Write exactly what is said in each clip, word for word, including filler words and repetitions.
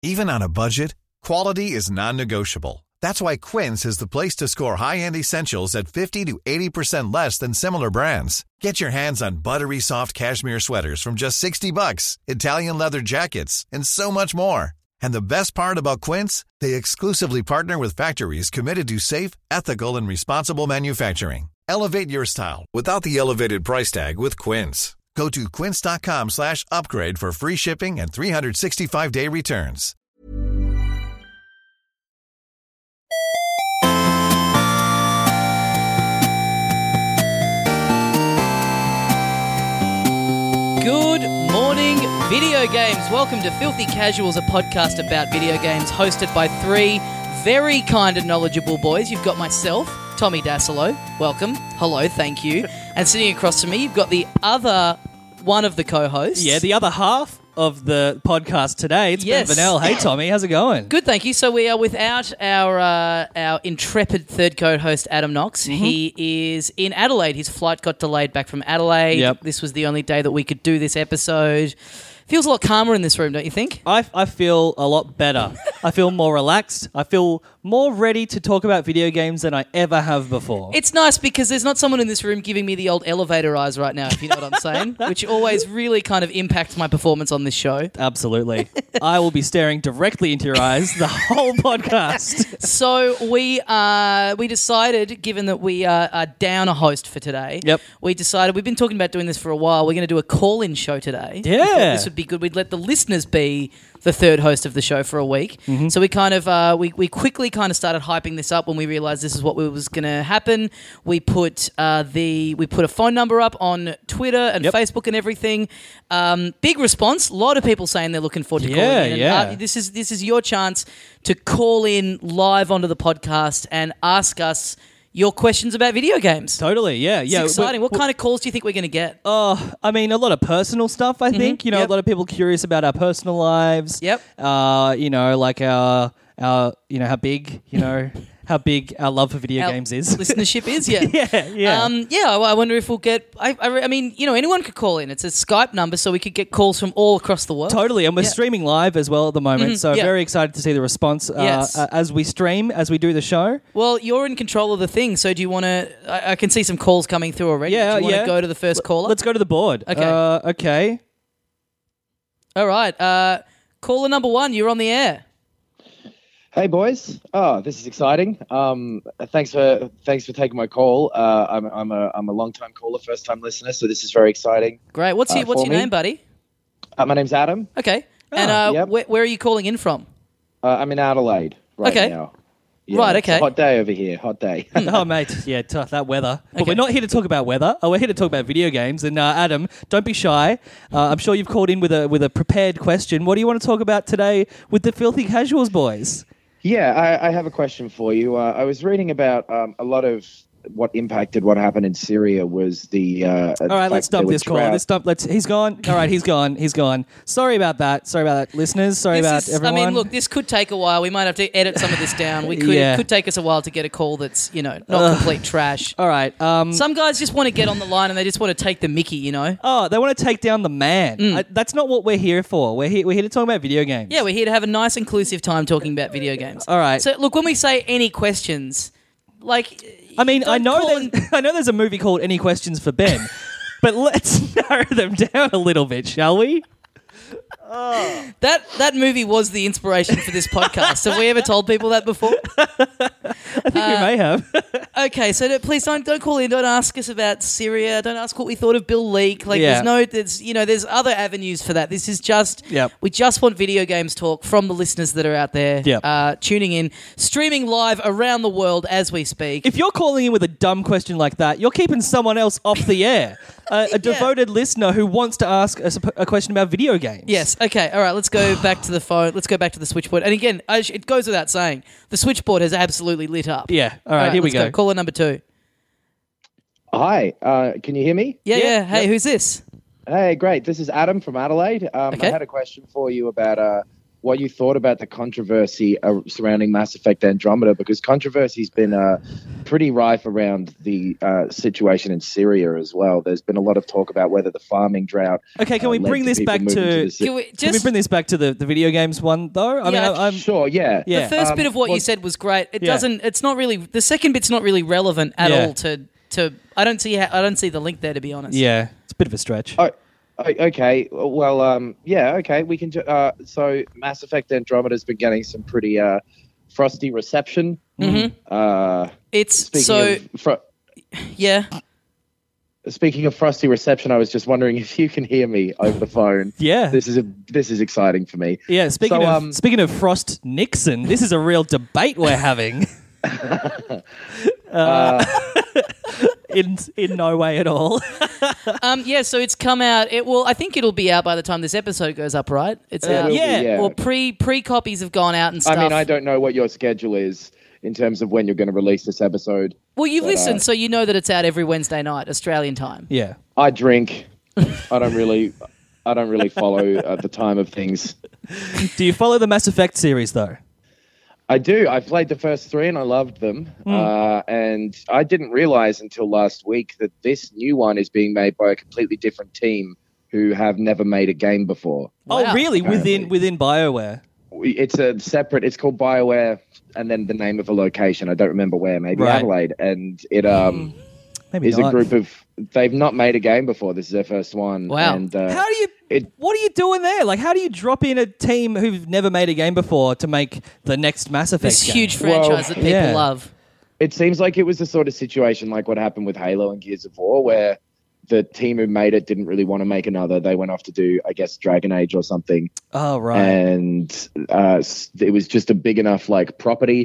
Even on a budget, quality is non-negotiable. That's why Quince is the place to score high-end essentials at fifty to eighty percent less than similar brands. Get your hands on buttery soft cashmere sweaters from just sixty bucks, Italian leather jackets, and so much more. And the best part about Quince, they exclusively partner with factories committed to safe, ethical, and responsible manufacturing. Elevate your style without the elevated price tag with Quince. Go to quince.com slash upgrade for free shipping and three sixty-five day returns. Good morning, video games. Welcome to Filthy Casuals, a podcast about video games hosted by three very kind and knowledgeable boys. You've got myself, Tommy Dasilo. Welcome. Hello, thank you. And sitting across from me, you've got the other one of the co-hosts. Yeah, the other half of the podcast today. It's Yes. Ben Vanel. Hey, Tommy, how's it going? Good, thank you. So we are without our uh, our intrepid third co-host, Adam Knox. Mm-hmm. He is in Adelaide. His flight got delayed back from Adelaide. Yep. This was the only day that we could do this episode. Feels a lot calmer in this room, don't you think? I, I feel a lot better. I feel more relaxed. I feel more ready to talk about video games than I ever have before. It's nice because there's not someone in this room giving me the old elevator eyes right now, if you know what I'm saying, which always really kind of impacts my performance on this show. Absolutely. I will be staring directly into your eyes the whole podcast. So we uh, we decided, given that we uh, are down a host for today, Yep. we decided, we've been talking about doing this for a while, we're going to do a call-in show today. Yeah. We thought this would be good. We'd let the listeners be the third host of the show for a week. Mm-hmm. So we kind of uh, we we quickly kind of started hyping this up when we realized this is what was going to happen. We put uh, the we put a phone number up on Twitter and Yep. Facebook and everything. Um, big response. A lot of people saying they're looking forward to Yeah, calling in. And, yeah. uh, this is this is your chance to call in live onto the podcast and ask us your questions about video games. Totally, yeah. It's yeah. exciting. We're- What kind of calls do you think we're going to get? Oh, I mean, a lot of personal stuff, I think. You know, Yep. a lot of people curious about our personal lives. Yep. Uh, you know, like our, our, you know, how big, you know, how big our love for video Our games is. listenership is, yeah. yeah, yeah. Um, yeah, I I wonder if we'll get... I, I, I mean, you know, anyone could call in. It's a Skype number, so we could get calls from all across the world. Totally, and we're Yeah. streaming live as well at the moment, Mhm, so yeah. very excited to see the response uh, Yes. uh, as we stream, as we do the show. Well, you're in control of the thing, so do you want to... I, I can see some calls coming through already. Yeah, do you want yeah. to go to the first caller? Let's go to the board. Okay. Uh, okay. All right. Uh, caller number one, you're on the air. Hey boys! Oh, this is exciting. Um, thanks for thanks for taking my call. Uh, I'm I'm a I'm a long time caller, first time listener, so this is very exciting. Great. What's Uh, your What's for your me? name, buddy? Uh, my name's Adam. Okay. and Oh, uh, yep. wh- where are you calling in from? Uh, I'm in Adelaide right Okay. now. Right, it's a okay. hot day over here. Hot day. Oh, mate. Yeah, tough, that weather. But Okay. we're not here to talk about weather. Oh, we're here to talk about video games. And uh, Adam, don't be shy. Uh, I'm sure you've called in with a with a prepared question. What do you want to talk about today with the Filthy Casuals boys? Yeah, I, I have a question for you. Uh, I was reading about um, a lot of what impacted what happened in Syria was the. Uh, All right, let's dump this caller. Let's dump. Let's. He's gone. All right, he's gone. He's gone. Sorry about that. Sorry about that, listeners. Sorry This about is- everyone. I mean, look, this could take a while. We might have to edit some of this down. We could. Yeah. It could take us a while to get a call that's, you know, not complete trash. All right. Um, Some guys just want to get on the line and they just want to take the mickey, you know? oh, they want to take down the man. I, that's not what we're here for. We're here. We're here to talk about video games. Yeah, we're here to have a nice, inclusive time talking about video games. All right. So, look, when we say any questions, like... I mean, I don't know call there's, and- I know there's a movie called Any Questions for Ben, but let's narrow them down a little bit, shall we? That that movie was the inspiration for this podcast. Have we ever told people that before? I think we may have. Okay, so don't- please don't don't call in. Don't ask us about Syria. Don't ask what we thought of Bill Leak. Like, Yeah. there's no, there's you know, there's other avenues for that. This is just, Yep. we just want video games talk from the listeners that are out there, Yep. uh, tuning in, streaming live around the world as we speak. If you're calling in with a dumb question like that, you're keeping someone else off the air. A, a devoted listener who wants to ask a, sup- a question about video games. Yes. Okay. All right. Let's go back to the phone. Let's go back to the switchboard. And again, I sh- it goes without saying, the switchboard has absolutely lit up. Yeah. All right, here we let's go. Caller number two. Hi, uh, can you hear me? Yeah. Yeah. Yeah, Hey, yep. who's this? Hey, great. This is Adam from Adelaide. Um, Okay. I had a question for you about uh, what you thought about the controversy uh, surrounding Mass Effect Andromeda, because controversy's been uh, pretty rife around the uh, situation in Syria as well. There's been a lot of talk about whether the farming drought. Okay, can uh, we led bring to this people back moving to? the ci- Can we Can we just bring this back to the, the video games one though? I mean, Yeah, I, I'm Sure, yeah. Yeah. the first Um, bit of what well- you said was great. It Yeah. doesn't. It's not really. The second bit's not really relevant at Yeah. all to to. I don't see. How, I don't see the link there, to be honest. yeah, it's a bit of a stretch. Oh, o- okay. Well, um, yeah, okay. We can. Ju- uh, so, Mass Effect Andromeda's been getting some pretty uh, frosty reception. Mhm. Uh, It's speaking so. of fro- Yeah. speaking of frosty reception, I was just wondering if you can hear me over the phone. Yeah, This is a this is exciting for me. yeah. Speaking So, of um, speaking of Frost Nixon, this is a real debate we're having. uh, in in no way at all. Um. Yeah. So it's come out. It will. I think it'll be out by the time this episode goes up. Right. It's It out. will be, yeah. yeah. Well, pre pre copies have gone out and stuff. I mean, I don't know what your schedule is in terms of when you're going to release this episode. Well, you've but, listened, uh, so you know that it's out every Wednesday night, Australian time. Yeah. I drink. I don't really. I don't really follow uh, the time of things. Do you follow the Mass Effect series though? I do. I played the first three and I loved them. Uh, and I didn't realize until last week that this new one is being made by a completely different team who have never made a game before. Oh, Wow. really? Within Apparently. within BioWare. We- It's a separate. It's called BioWare, and then the name of a location. I don't remember where. Maybe Right. Adelaide. And it um Maybe is not. a group of. They've not made a game before. This is their first one. Wow. And uh, How do you? it- what are you doing there? Like, how do you drop in a team who've never made a game before to make the next Mass Effect? This game? huge franchise Well, that people yeah. love. it seems like it was the sort of situation like what happened with Halo and Gears of War, where the team who made it didn't really want to make another. They went off to do, I guess, Dragon Age or something. Oh right. And uh, s- it was just a big enough like property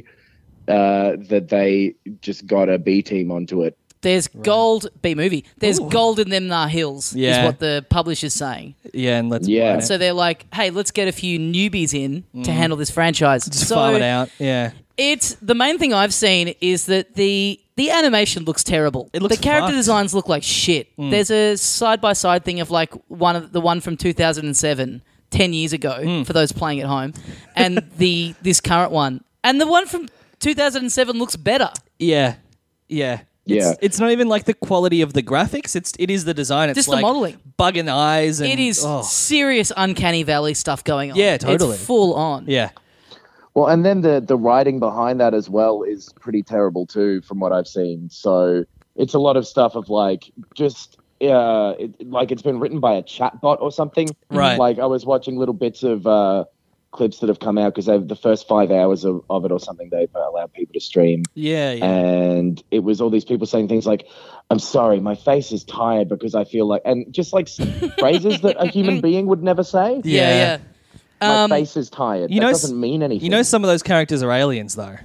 uh, that they just got a B team onto it. There's gold, B movie. There's Ooh. gold in them thar hills, Yeah. is what the publisher's saying. yeah, and let's Yeah. play it. So they're like, hey, let's get a few newbies in to handle this franchise. Mm. just so farm it out. Yeah. it's the main thing I've seen is that the the animation looks terrible. It looks the character fucked. Mm. designs look like shit. There's a side by side thing of like one of the one from two thousand seven, ten years ago, Mm. for those playing at home, and the this current one, and the one from two thousand seven looks better. Yeah. Yeah. Yeah. It's, it's not even like the quality of the graphics. It's it is the design. It's Just the like modelling. bug in the eyes. And, It is oh. serious Uncanny Valley stuff going on. Yeah, totally. It's full on. Yeah. Well, and then the the writing behind that as well is pretty terrible too, from what I've seen. So it's a lot of stuff of like just uh, it, like it's been written by a chatbot or something. Right. Like I was watching little bits of uh, clips that have come out because the first five hours of, of it or something they've allowed people to stream, Yeah. Yeah. and it was all these people saying things like, "I'm sorry, my face is tired because I feel like," and just like phrases that a human being would never say. Yeah, Yeah. yeah. My Um, face is tired. you that know, doesn't mean anything. You know, some of those characters are aliens, though.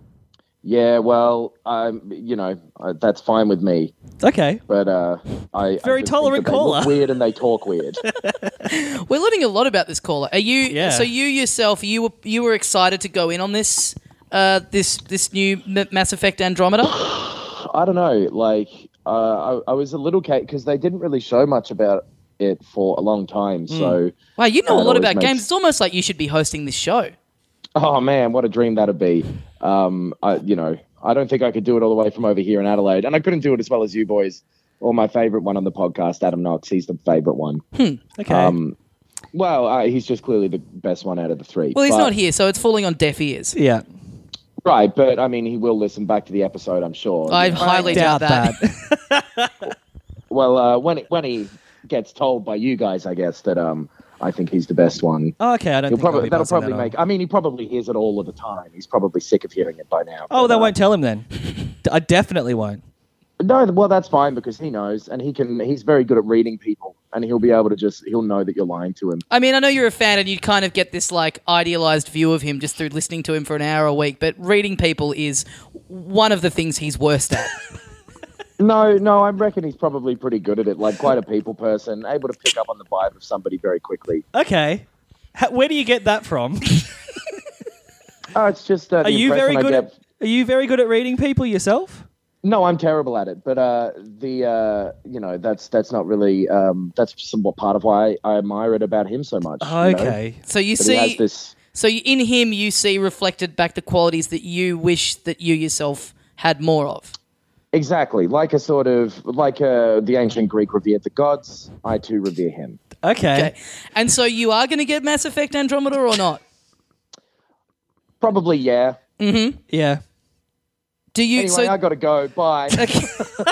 Yeah, well, um, you know, uh, that's fine with me. Okay. But uh, I I Very just tolerant think that they look caller. weird and they talk weird. We're learning a lot about this caller. Are you? Yeah. So you yourself, you were you were excited to go in on this uh, this this new M- Mass Effect Andromeda? I don't know, like uh, I, I was a little because they didn't really show much about it for a long time. So, Wow, you know a That lot always about makes- games. It's almost like you should be hosting this show. oh man, what a dream that'd be. Um, I, you know, I don't think I could do it all the way from over here in Adelaide, and I couldn't do it as well as you boys. Or my favorite one on the podcast, Adam Knox. He's the favorite one. Okay. Um, well, uh, he's just clearly the best one out of the three. Well, he's But- not here, so it's falling on deaf ears. yeah. Right, but I mean, he will listen back to the episode, I'm sure. I highly doubt, doubt that. Well, uh, when it, when he gets told by you guys, I guess that um, I think he's the best one. Oh, okay, I don't He'll think I'll probably be that'll passing probably that on. make. I mean, he probably hears it all of the time. He's probably sick of hearing it by now. Oh, but, they uh, won't tell him then. D- I definitely won't. No, well, that's fine because he knows, and he can. He's very good at reading people, and he'll be able to just. He'll know that you're lying to him. I mean, I know you're a fan and you kind of get this like idealized view of him just through listening to him for an hour a week, but reading people is one of the things he's worst at. No, no, I reckon he's probably pretty good at it. Like quite a people person, able to pick up on the vibe of somebody very quickly. Okay. How, where do you get that from? Oh, it's just. Uh, the Are you impression very I good get- at Are you very good at reading people yourself? No, I'm terrible at it, but uh, the uh, you know that's that's not really um, that's somewhat part of why I admire it about him so much. you know? Okay. So you That he has see, this. so you- in him you see reflected back the qualities that you wish that you yourself had more of. Exactly, like a sort of like uh, the ancient Greek revered the gods. I too revere him. Okay. Okay. And so you are going to get Mass Effect Andromeda or not? Probably, yeah. Mm-hmm. Yeah. Do you? Anyway, so, I got to go. Bye. Okay.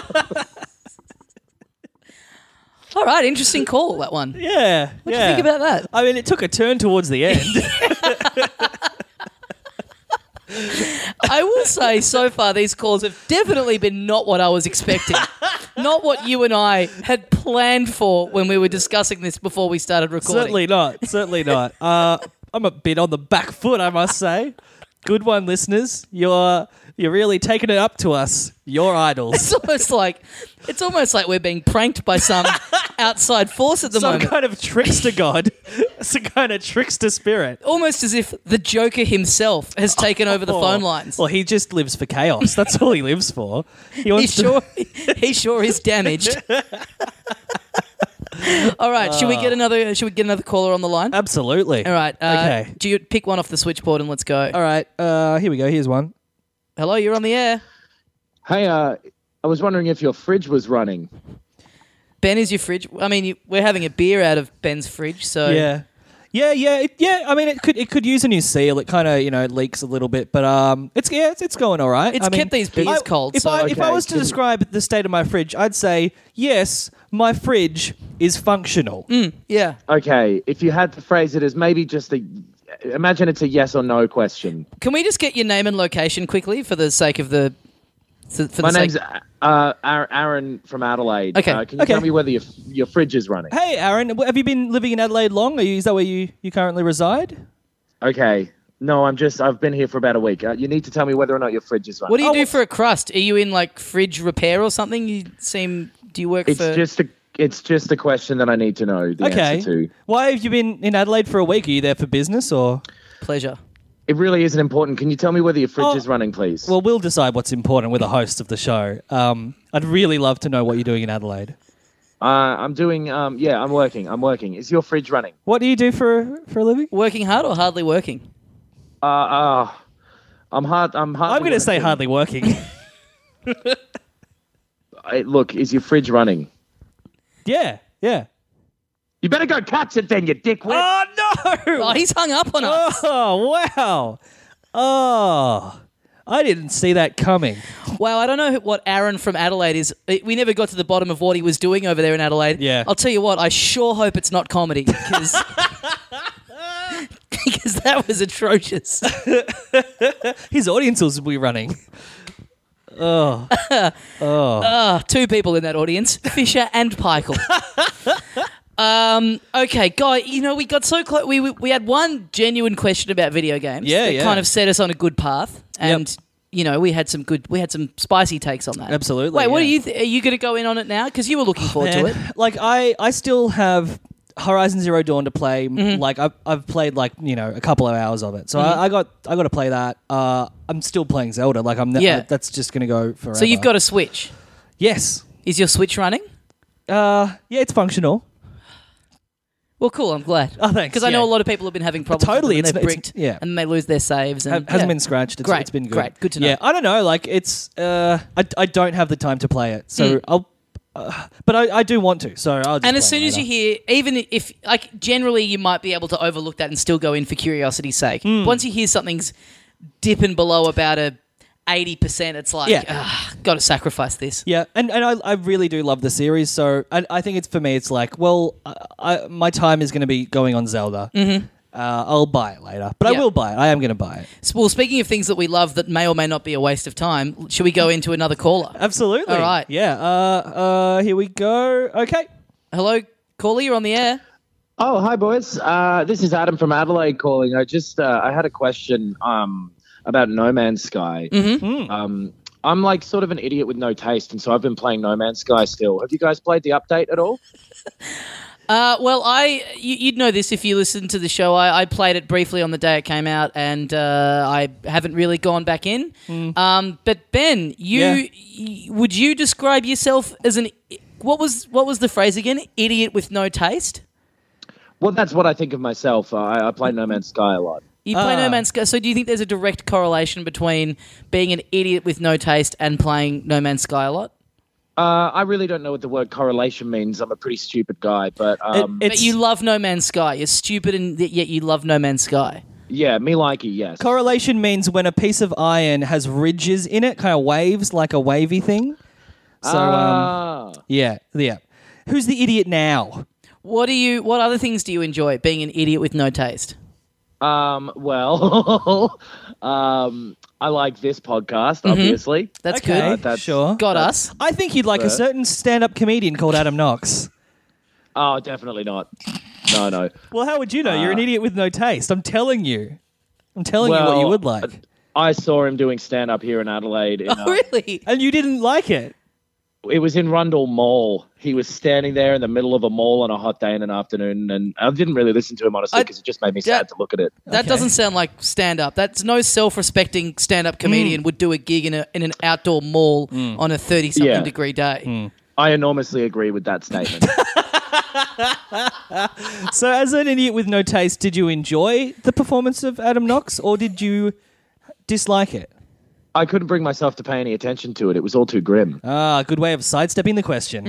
All right, interesting call, that one. Yeah. What do yeah. you think about that? I mean, it took a turn towards the end. I will say, so far, these calls have definitely been not what I was expecting. Not what you and I had planned for when we were discussing this before we started recording. Certainly not. Certainly not. Uh, I'm a bit on the back foot, I must say. Good one, listeners. You're you're really taking it up to us. Your idols. It's almost like it's almost like we're being pranked by some outside force at the Some moment. kind of trickster god. Some kind of trickster spirit. Almost as if the Joker himself has taken over the phone lines. Well, he just lives for chaos. That's all he lives for. He He wants to- sure, he sure is damaged. All right, should we get another? Should we get another caller on the line? Absolutely. All right. Uh, Okay. Do you pick one off the switchboard and let's go? All right. Uh, here we go. Here's one. Hello, you're on the air. Hey, uh, I was wondering if your fridge was running. Ben, is your fridge? I mean, you, we're having a beer out of Ben's fridge, so Yeah. Yeah, yeah, it, yeah. I mean, it could it could use a new seal. It kind of you know leaks a little bit, but um, it's yeah, it's, it's going all right. It's I mean, kept these beers I- cold, If so- I if I Okay, was to can- describe the state of my fridge, I'd say yes, my fridge is functional. yeah. Okay, if you had to phrase it as maybe just a, imagine it's a yes or no question. Can we just get your name and location quickly for the sake of the? For, for My the name's sake... uh, Ar- Aaron from Adelaide. Okay, Uh, can you okay. tell me whether your your fridge is running? Hey, Aaron, have you been living in Adelaide long? Are you, is that where you, you currently reside? Okay. No, I'm just. I've been here for about a week. Uh, you need to tell me whether or not your fridge is running. What do you Oh, do what's- for a crust? Are you in like fridge repair or something? You seem. Do you work It's for? just a. It's just a question that I need to know the Okay. answer to. Why have you been in Adelaide for a week? Are you there for business or? pleasure. It really isn't important. Can you tell me whether your fridge Oh, is running, please? Well, we'll decide what's important. We're the host of the show. Um, I'd really love to know what you're doing in Adelaide. uh, I'm doing. Um, yeah, I'm working. I'm working. Is your fridge running? What do you do for for a living? Working hard or hardly working? Uh, uh I'm hard. I'm hard. I'm going to say hardly working. Look, is your fridge running? yeah, yeah. You better go catch it then, you dickwit. Oh no! Oh, he's hung up on us. Oh wow! Oh, I didn't see that coming. Wow, I don't know what Aaron from Adelaide is. We never got to the bottom of what he was doing over there in Adelaide. Yeah. I'll tell you what, I sure hope it's not comedy because because that was atrocious. His audience will be running. Oh, Ah, two people in that audience, Fisher and Peichel. Um, okay, Guy, you know, we got so close. We, we we had one genuine question about video games Yeah, that yeah. kind of set us on a good path. And, you know, we had some good, we had some spicy takes on that. Absolutely, Wait, what yeah. are you, th- are you going to go in on it now? Because you were looking forward to it. man. Like I, I still have Horizon Zero Dawn to play. Mm-hmm. Like I've, I've played like you know a couple of hours of it. So I, I got, I got to play that. Uh, I'm still playing Zelda. Like I'm, ne- Yeah. that's just gonna go forever. So you've got a Switch. yes. Is your Switch running? Uh, yeah, it's functional. Well, cool. I'm glad. Oh, thanks, Because I know yeah. a lot of people have been having problems. Totally, with them and it's- they've it's- bricked, yeah. and they lose their saves. And Ha- hasn't yeah. been scratched. It's, Great, it's been good. great. Good to know. Yeah, I don't know. Like it's, uh, I, I don't have the time to play it, so Mm. I'll, uh, but I, I do want to. So I'll. Just And as play soon it as you later. hear, even if, like, generally you might be able to overlook that and still go in for curiosity's sake. Hmm. Once you hear something's dipping below about a eighty percent, it's like, Yeah. ah, got to sacrifice this. Yeah, and, and I, I really do love the series, so I, I think it's for me. It's like, well, I, I, my time is going to be going on Zelda. Mm-hmm. Uh, I'll buy it later, but Yeah. I will buy it. I am going to buy it. So, well, speaking of things that we love that may or may not be a waste of time, should we go into another caller? Absolutely. All right. Yeah. Uh, uh, here we go. Okay. Hello, caller, you're on the air. Oh, hi, boys. Uh, this is Adam from Adelaide calling. I just uh, I had a question um, about No Man's Sky. Mm-hmm. Um, I'm like sort of an idiot with no taste, and so I've been playing No Man's Sky still. Have you guys played the update at all? Uh, well, I you, you'd know this if you listened to the show. I, I played it briefly on the day it came out, and uh, I haven't really gone back in. Um, but Ben, you Yeah. y- would you describe yourself as an what was what was the phrase again? Idiot with no taste. Well, that's what I think of myself. Uh, I, I play No Man's Sky a lot. You play Ah. No Man's Sky. So do you think there's a direct correlation between being an idiot with no taste and playing No Man's Sky a lot? Uh, I really don't know what the word correlation means. I'm a pretty stupid guy, but um, It- But It's- you love No Man's Sky. You're stupid and yet you love No Man's Sky. yeah, me likey, yes. Correlation means when a piece of iron has ridges in it, kind of waves, like a wavy thing. So, um, Ah. yeah, yeah. Who's the idiot now? What do you? What other things do you enjoy? Being an idiot with no taste. Um, well, um, I like this podcast, obviously. That's Okay, good. that's- sure. Got that's- us. I think you'd like a Fair. certain stand-up comedian called Adam Knox. Oh, definitely not. No, no. Well, how would you know? You're an Uh, idiot with no taste. I'm telling you. I'm telling you what Well, you would like. I saw him doing stand up here in Adelaide. In, Oh, uh, really? And you didn't like it. It was in Rundle Mall. He was standing there in the middle of a mall on a hot day in an afternoon, and I didn't really listen to him honestly I- because it just made me Yeah. sad to look at it. That Okay. doesn't sound like stand up. That's no self-respecting stand-up Mm. comedian would do a gig in a in an outdoor mall on a thirty-something Yeah. degree day. Mm. I enormously agree with that statement. So, as an idiot with no taste, did you enjoy the performance of Adam Knox, or did you dislike it? I couldn't bring myself to pay any attention to it. It was all too grim. Ah, good way of sidestepping the question.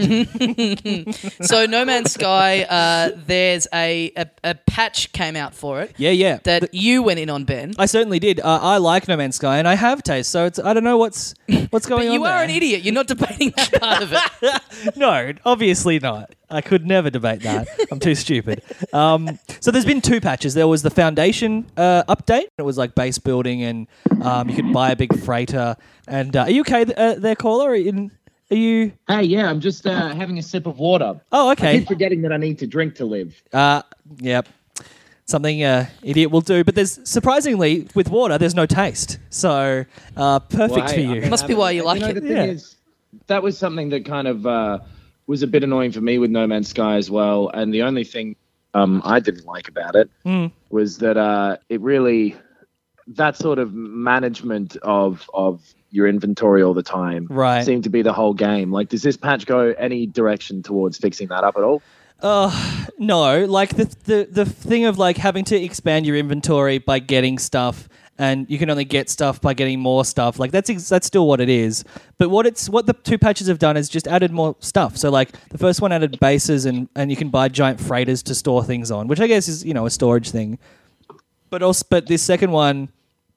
So No Man's Sky, uh, there's a, a a patch came out for it Yeah, yeah. that you went in on, Ben. I certainly did. Uh, I like No Man's Sky, and I have taste, so it's I don't know what's what's going But on. you are there. an idiot. You're not debating that part of it. No, obviously not. I could never debate that. I'm too stupid. Um, so there's been two patches. There was the Foundation uh, update. It was like base building, and um, you could buy a big freighter. And uh, are you okay th- uh, there, caller? Are you, are you? Hey, yeah, I'm just uh, having a sip of water. Oh, I okay. keep forgetting that I need to drink to live. Uh, yep. Something uh, idiot will do. But there's surprisingly with water, there's no taste. So uh, perfect Well, for hey, you. I can Must have be why you like know, it. The thing Yeah. is, that was something that kind of uh, was a bit annoying for me with No Man's Sky as well. And the only thing um, I didn't like about it Mm. was that uh, it really, that sort of management of of your inventory all the time Right. seemed to be the whole game. Like, does this patch go any direction towards fixing that up at all? Uh, no, like the, the the thing of like having to expand your inventory by getting stuff, and you can only get stuff by getting more stuff. Like that's ex- that's still what it is. But what it's what the two patches have done is just added more stuff. So like the first one added bases, and and you can buy giant freighters to store things on, which I guess is you know a storage thing. But also, but this second one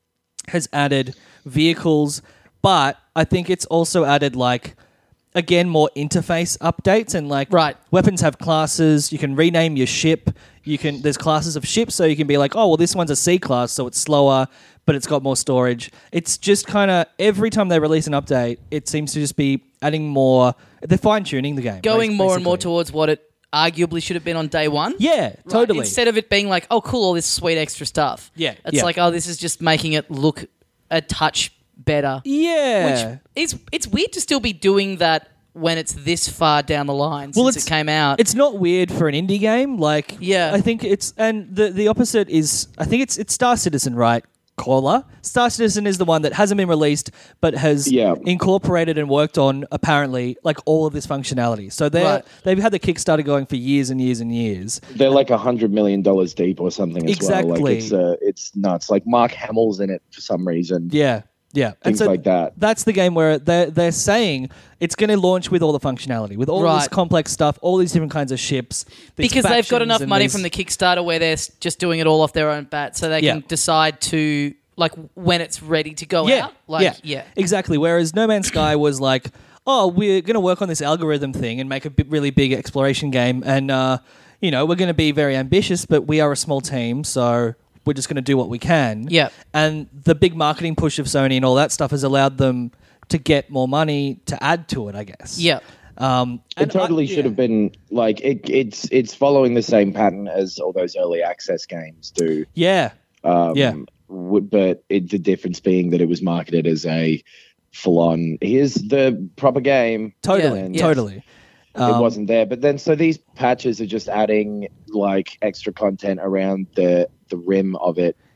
has added vehicles, but I think it's also added like. Again, more interface updates and like Right. weapons have classes. You can rename your ship. You can there's classes of ships, so you can be like, oh well, this one's a C class, so it's slower, but it's got more storage. It's just kind of every time they release an update, it seems to just be adding more. They're fine tuning the game, Going bas- more and more basically. towards what it arguably should have been on day one. Yeah, Right, totally. Instead of it being like, oh, cool, all this sweet extra stuff. Yeah, It's yeah. like, oh, this is just making it look a touch better. yeah. Which is, it's weird to still be doing that when it's this far down the line Well, since it's- it came out. It's not weird for an indie game. Like, Yeah. I think it's and the the opposite is I think it's it's Star Citizen, right? Caller. Star Citizen is the one that hasn't been released but has Yeah. incorporated and worked on apparently like all of this functionality. So they Right. are they've had the Kickstarter going for years and years and years. They're like a hundred million dollars deep or something as well. Exactly. Like it's uh, it's nuts. Like Mark Hamill's in it for some reason. Yeah. Yeah. Things like that. That's the game where they're, they're saying it's going to launch with all the functionality, with all this Right. complex stuff, all these different kinds of ships. these because they've got factions enough and money these- from the Kickstarter where they're s- just doing it all off their own bat, so they Yeah. can decide to like when it's ready to go yeah, out. Like, yeah, yeah. exactly. Whereas No Man's Sky was like, oh, we're going to work on this algorithm thing and make a bi- really big exploration game, and uh, you know, we're going to be very ambitious, but we are a small team, so we're just going to do what we can. Yeah. And the big marketing push of Sony and all that stuff has allowed them to get more money to add to it, I guess. Yeah. Um, and It totally I- should yeah. have been like it, it's it's following the same pattern as all those early access games do. Yeah. Um, Yeah. w- but it, the difference being that it was marketed as a full-on. Here's the proper game. Totally. And Yeah. Totally. It Um, wasn't there. But then, so these patches are just adding like extra content around the the rim of it.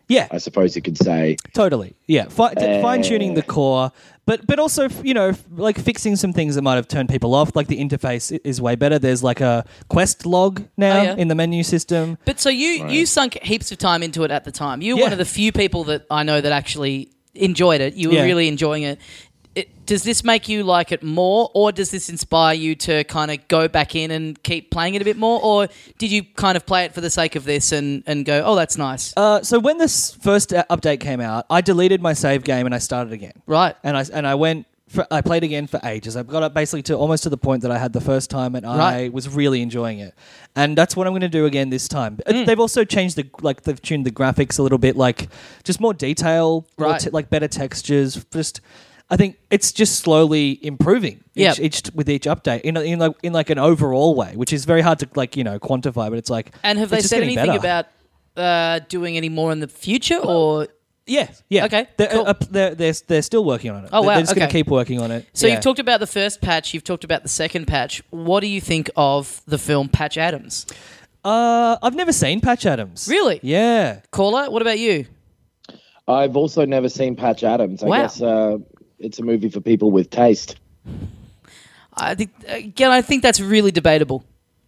Yeah. I suppose you could say. Totally. Yeah. Fi- Uh, Fine tuning the core, but but also you know like fixing some things that might have turned people off. Like the interface i- is way better. There's like a quest log now Oh, yeah. in the menu system. But so you you sunk heaps of time into it at the time. You were Yeah. one of the few people that I know that actually enjoyed it. You were Yeah. really enjoying it. It, does this make you like it more, or does this inspire you to kind of go back in and keep playing it a bit more, or did you kind of play it for the sake of this and, and go, oh, that's nice? Uh, so when this first uh, update came out, I deleted my save game and I started again. Right. And I and I went. For, I played again for ages. I got up basically to almost to the point that I had the first time, and I Right. was really enjoying it. And that's what I'm going to do again this time. Mm. They've also changed the like they've tuned the graphics a little bit, like just more detail, more Right. te- like better textures. Just I think it's just slowly improving each, Yep. each with each update in a- in like in like an overall way, which is very hard to like you know quantify. But it's like And have they it's just said getting anything better. about uh, doing any more in the future, or Yeah, yeah. Okay, They're, cool. uh, they're, they're, they're still working on it. Oh, They're- wow, They're just going okay. to keep working on it. so Yeah. you've talked about the first patch, you've talked about the second patch. What do you think of the film Patch Adams? Uh, I've never seen Patch Adams. Really? Yeah. Caller, what about you? I've also never seen Patch Adams. I Wow. guess uh, it's a movie for people with taste. I think again, I think that's really debatable.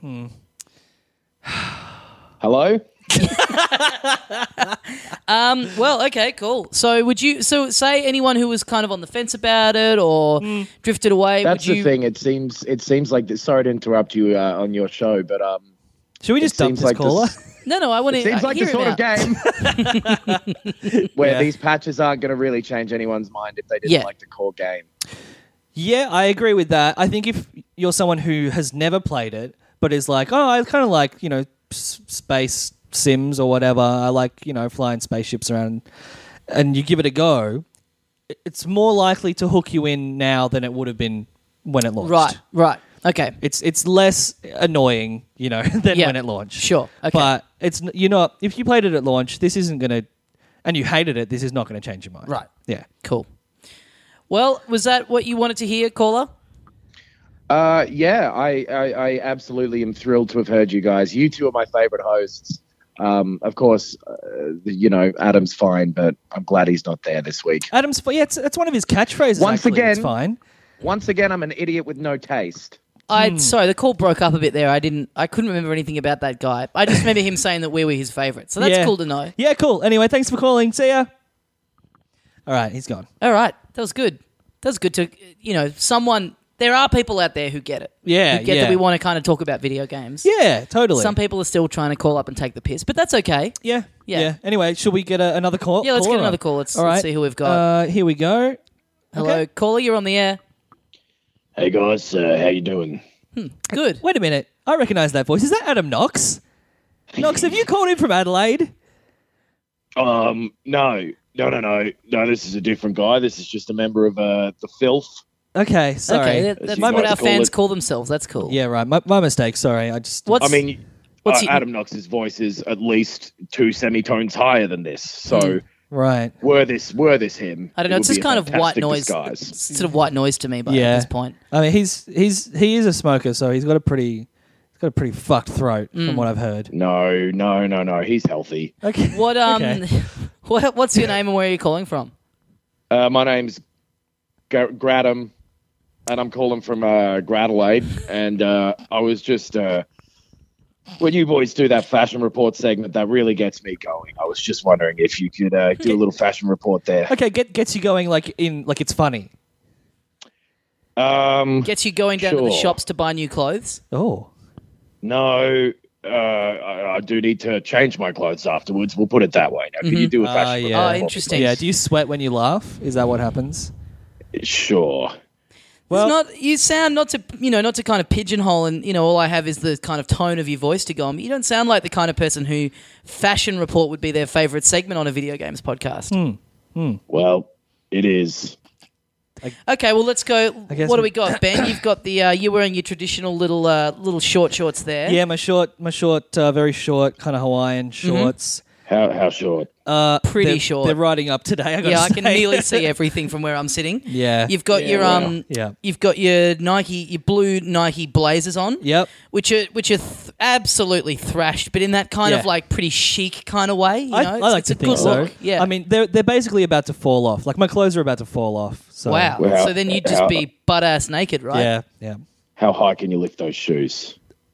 Hello? Um, well, okay, cool. So, would you? So, say anyone who was kind of on the fence about it or drifted away. That's would the you, thing. It seems it seems like this, sorry to interrupt you uh, on your show, but um, Should we just dump seems this like caller? this- No, no, I want to. it seems like hear the him sort out. of game where Yeah. these patches aren't going to really change anyone's mind if they didn't Yeah. like the core game. Yeah, I agree with that. I think if you're someone who has never played it, but is like, oh, I kind of like, you know, s- space sims or whatever. I like, you know, flying spaceships around, and you give it a go, i- it's more likely to hook you in now than it would have been when it launched. Right, right. Okay, It's it's less annoying, you know, than Yeah. when it launched. Sure, okay. But it's n- you're not if you played it at launch, this isn't going to, and you hated it, this is not going to change your mind. Right. Yeah. cool. Well, was that what you wanted to hear, caller? Uh, yeah, I, I, I absolutely am thrilled to have heard you guys. You two are my favorite hosts. Um, of course, uh, the- you know, Adam's fine, but I'm glad he's not there this week. Adam's yeah, it's, it's one of his catchphrases. Once actually. it's again- fine. Once again, I'm an idiot with no taste. I sorry, the call broke up a bit there. I didn't. I couldn't remember anything about that guy. I just remember him saying that we were his favourite. So that's Yeah. cool to know. Yeah, cool. Anyway, thanks for calling. See ya. All right, he's gone. All right, that was good. That was good to you know someone. There are people out there who get it. Yeah, who get yeah. that we want to kind of talk about video games. Yeah, totally. Some people are still trying to call up and take the piss, but that's okay. yeah, Yeah. yeah, Anyway, should we get a, another call? Yeah, let's caller get another on? call. Let's, All let's right. see who we've got. Uh, here we go. Hello, okay. caller. You're on the air. Hey guys, uh, how you doing? Good. Wait a minute. I recognise that voice. Is that Adam Knox? Knox, have you called in from Adelaide? Um, no, no, no, no, no. This is a different guy. This is just a member of uh, the Filth. Okay, sorry. Okay, that, As that's you what like our to call fans it. call themselves. That's cool. Yeah, right. My, my mistake. Sorry. I just. What's I mean, what's uh, your- Adam Knox's voice is at least two semitones higher than this. So Hmm. Right. were this were this him, I don't know. it It's would just be a kind of white fantastic noise. disguise. It's sort of white noise to me. But Yeah. at this point, I mean, he's he's he is a smoker, so he's got a pretty he's got a pretty fucked throat Mm. from what I've heard. No, no, no, no. He's healthy. Okay. what um, Okay. what what's your name and where are you calling from? Uh, my name's G- Gradam, and I'm calling from uh, Gradelaide. And uh, I was just uh, when you boys do that fashion report segment, that really gets me going. I was just wondering if you could uh, do a little fashion report there. Okay, get gets you going like in like it's funny. Um, Gets you going down to the Sure. shops to buy new clothes. Oh. no, uh, I, I do need to change my clothes afterwards. We'll put it that way. Now, can you do a Ah, fashion yeah. Oh, report? interesting. Yeah, do you sweat when you laugh? Is that what happens? Sure. Well- it's not. You sound not to you know not to kind of pigeonhole and you know all I have is the kind of tone of your voice to go on. But you don't sound like the kind of person who fashion report would be their favorite segment on a video games podcast. Hmm. Well, it is. Okay, well let's go. guess What do we- we got, Ben? You've got the uh, you're wearing your traditional little uh, little short shorts there. Yeah, my short my short uh, very short kind of Hawaiian Mm-hmm. shorts. How how short? Uh, Pretty they're, short. They're riding up today. I gotta Yeah, I can say. nearly see everything from where I'm sitting. Yeah. You've got Yeah, your wow. um Yeah. you've got your Nike your blue Nike Blazers on. Yep. Which are which are th- absolutely thrashed, but in that kind Yeah. of like pretty chic kind of way. You I, know? I It's- like it's to a think good so. look. Yeah. I mean, they're they're basically about to fall off. Like my clothes are about to fall off. So. wow. Wow. So then you'd just How- be butt ass naked, right? Yeah. Yeah. How high can you lift those shoes?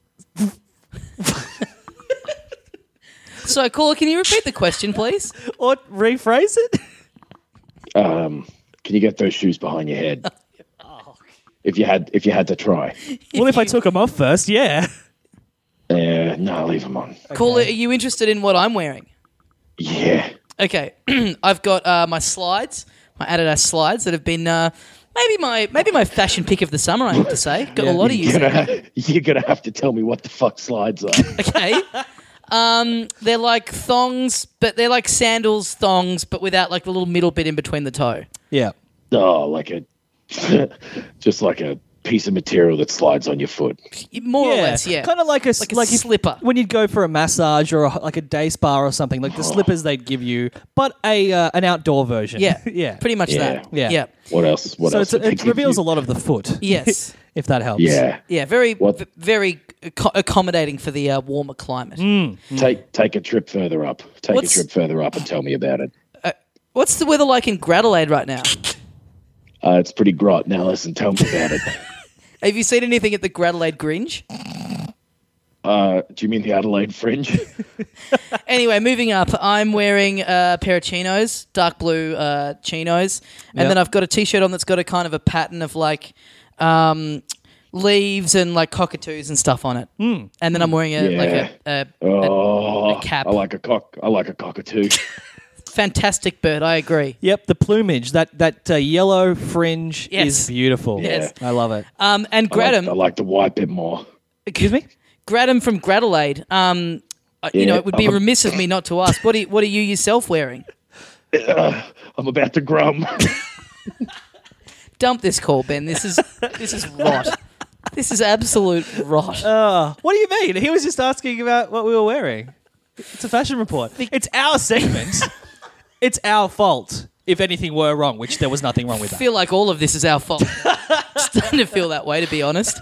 So, caller, can you repeat the question, please? Or rephrase it. Um, can you get those shoes behind your head? If you had if you had to try. Well, if I took them off first, yeah. Uh, no, leave them on. Caller, are you interested in what I'm wearing? Yeah. Okay, I've got uh, my slides, my Adidas slides that have been uh, maybe my maybe my fashion pick of the summer. I have to say, got Yeah. a lot of use. You're in them. gonna, you're gonna have to tell me what the fuck slides are. Okay, um, they're like thongs, but they're like sandals thongs, but without like the little middle bit in between the toe. Yeah. Oh, like a just like a piece of material that slides on your foot. More or less, yeah. Kind of like a Like a like if- slipper. when you'd go for a massage or a, like a day spa or something, like the slippers they'd give you, but a uh, an outdoor version. Yeah, yeah, pretty much Yeah. that. Yeah. yeah, What else? What so else? it's, would they it give reveals you? a lot of the foot. Yes. if that helps. Yeah. yeah. Very, What- v- very acco- accommodating for the uh, warmer climate. Take take a trip further up. Take What's- a trip further up and tell me about it. What's the weather like in Gradelaide right now? Uh, it's pretty grot. Now listen, tell me about it. Have you seen anything at the Gradelaide Gringe? Uh, do you mean the Adelaide Fringe? Anyway, moving up, I'm wearing a pair of chinos, dark blue uh, chinos, and Yep. then I've got a t-shirt on that's got a kind of a pattern of like um, leaves and like cockatoos and stuff on it. Mm. And then I'm wearing a Yeah. like a, a, Oh, a cap. I like a cock. I like a cockatoo. fantastic bird. I agree. Yep, the plumage, that that uh, yellow fringe Yes. is beautiful. Yes. I love it. Um, and I like, Gradam, I like the white bit more. Excuse me? Gradam from Gradelaide. Um, uh, you Yeah, know, it would be um, remiss of me not to ask. What are, what are you yourself wearing? Uh, I'm about to grum. Dump this call, Ben. This is this is rot. This is absolute rot. Uh, what do you mean? He was just asking about what we were wearing. It's a fashion report. It's our segment. It's our fault if anything were wrong, which there was nothing wrong with I that. feel like all of this is our fault. Starting to feel that way, to be honest.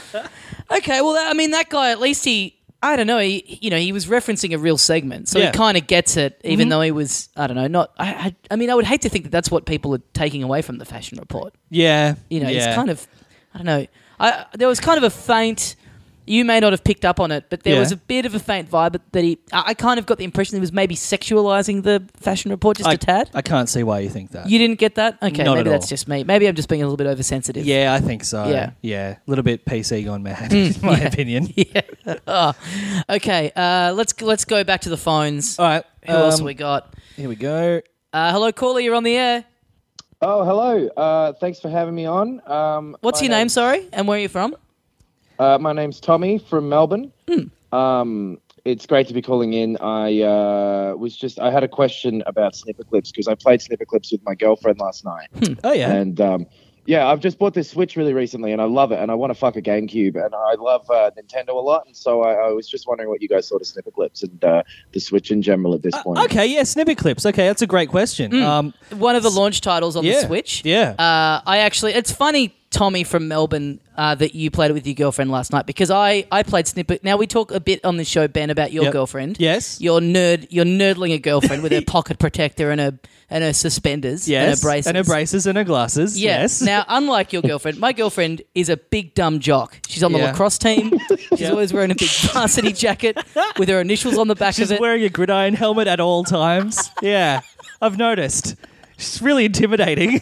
Okay, well, I mean, that guy, at least he, I don't know, he, you know, he was referencing a real segment, so Yeah. he kind of gets it, even though he was, I don't know, not. I, I, I mean, I would hate to think that that's what people are taking away from the fashion report. Yeah. You know, yeah. it's kind of, I don't know. I, there was kind of a faint. You may not have picked up on it, but there Yeah. was a bit of a faint vibe that he. I I kind of got the impression he was maybe sexualizing the fashion report just I, a tad. I can't see why you think that. You didn't get that? Okay, Not maybe at that's all. just me. Maybe I'm just being a little bit oversensitive. Yeah, I think so. Yeah. Yeah. A little bit P C gone mad, in my yeah. opinion. Yeah. Oh. Okay. Uh, let's let's go back to the phones. All right. Who else um, have we got? Here we go. Uh, hello, caller. You're on the air. Oh, hello. Uh, thanks for having me on. Um, What's my your name? name's- Sorry, and where are you from? Uh, my name's Tommy from Melbourne. Hmm. Um, it's great to be calling in. I uh, was just I had a question about snipper clips because I played snipper clips with my girlfriend last night, Oh, yeah. and um, yeah, I've just bought this Switch really recently, and I love it, and I want to fuck a GameCube, and I love uh, Nintendo a lot, and so I, I was just wondering what you guys thought of snipper clips and uh, the Switch in general at this point. Okay, yeah, snippet clips. Okay, that's a great question. Um, One of the launch titles on yeah, the Switch. yeah. Uh, I actually, it's funny, Tommy from Melbourne, uh, that you played it with your girlfriend last night because I, I played Snippet. Now we talk a bit on the show, Ben, about your Yep. girlfriend. Yes. You're nerd. You're nerdling a girlfriend with her pocket protector and her and her suspenders. yes. And her braces. And her braces and her glasses. Yeah. Yes. Now, unlike your girlfriend, my girlfriend is a big dumb jock. She's on the Yeah. lacrosse team. She's always wearing a big varsity jacket with her initials on the back She's of it. wearing a gridiron helmet at all times. Yeah, I've noticed. She's really intimidating.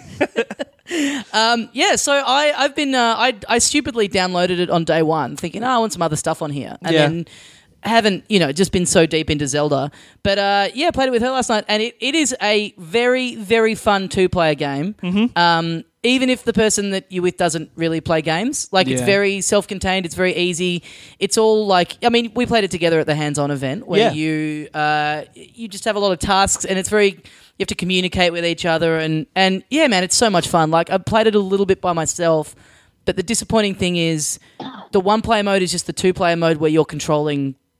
Yeah, so I, I've been, uh, I, I stupidly downloaded it on day one, thinking, oh, I want some other stuff on here, and Yeah. then haven't, you know, just been so deep into Zelda. But uh, yeah, played it with her last night, and it, it is a very, very fun two-player game. Mm-hmm. Um, even if the person that you're with doesn't really play games, like it's Yeah. very self-contained, it's very easy. It's all like, I mean, we played it together at the hands-on event where Yeah. you, uh, you just have a lot of tasks, and it's very. You have to communicate with each other, and, and yeah, man, it's so much fun. Like, I played it a little bit by myself, but the disappointing thing is the one-player mode is just the two-player mode where you're controlling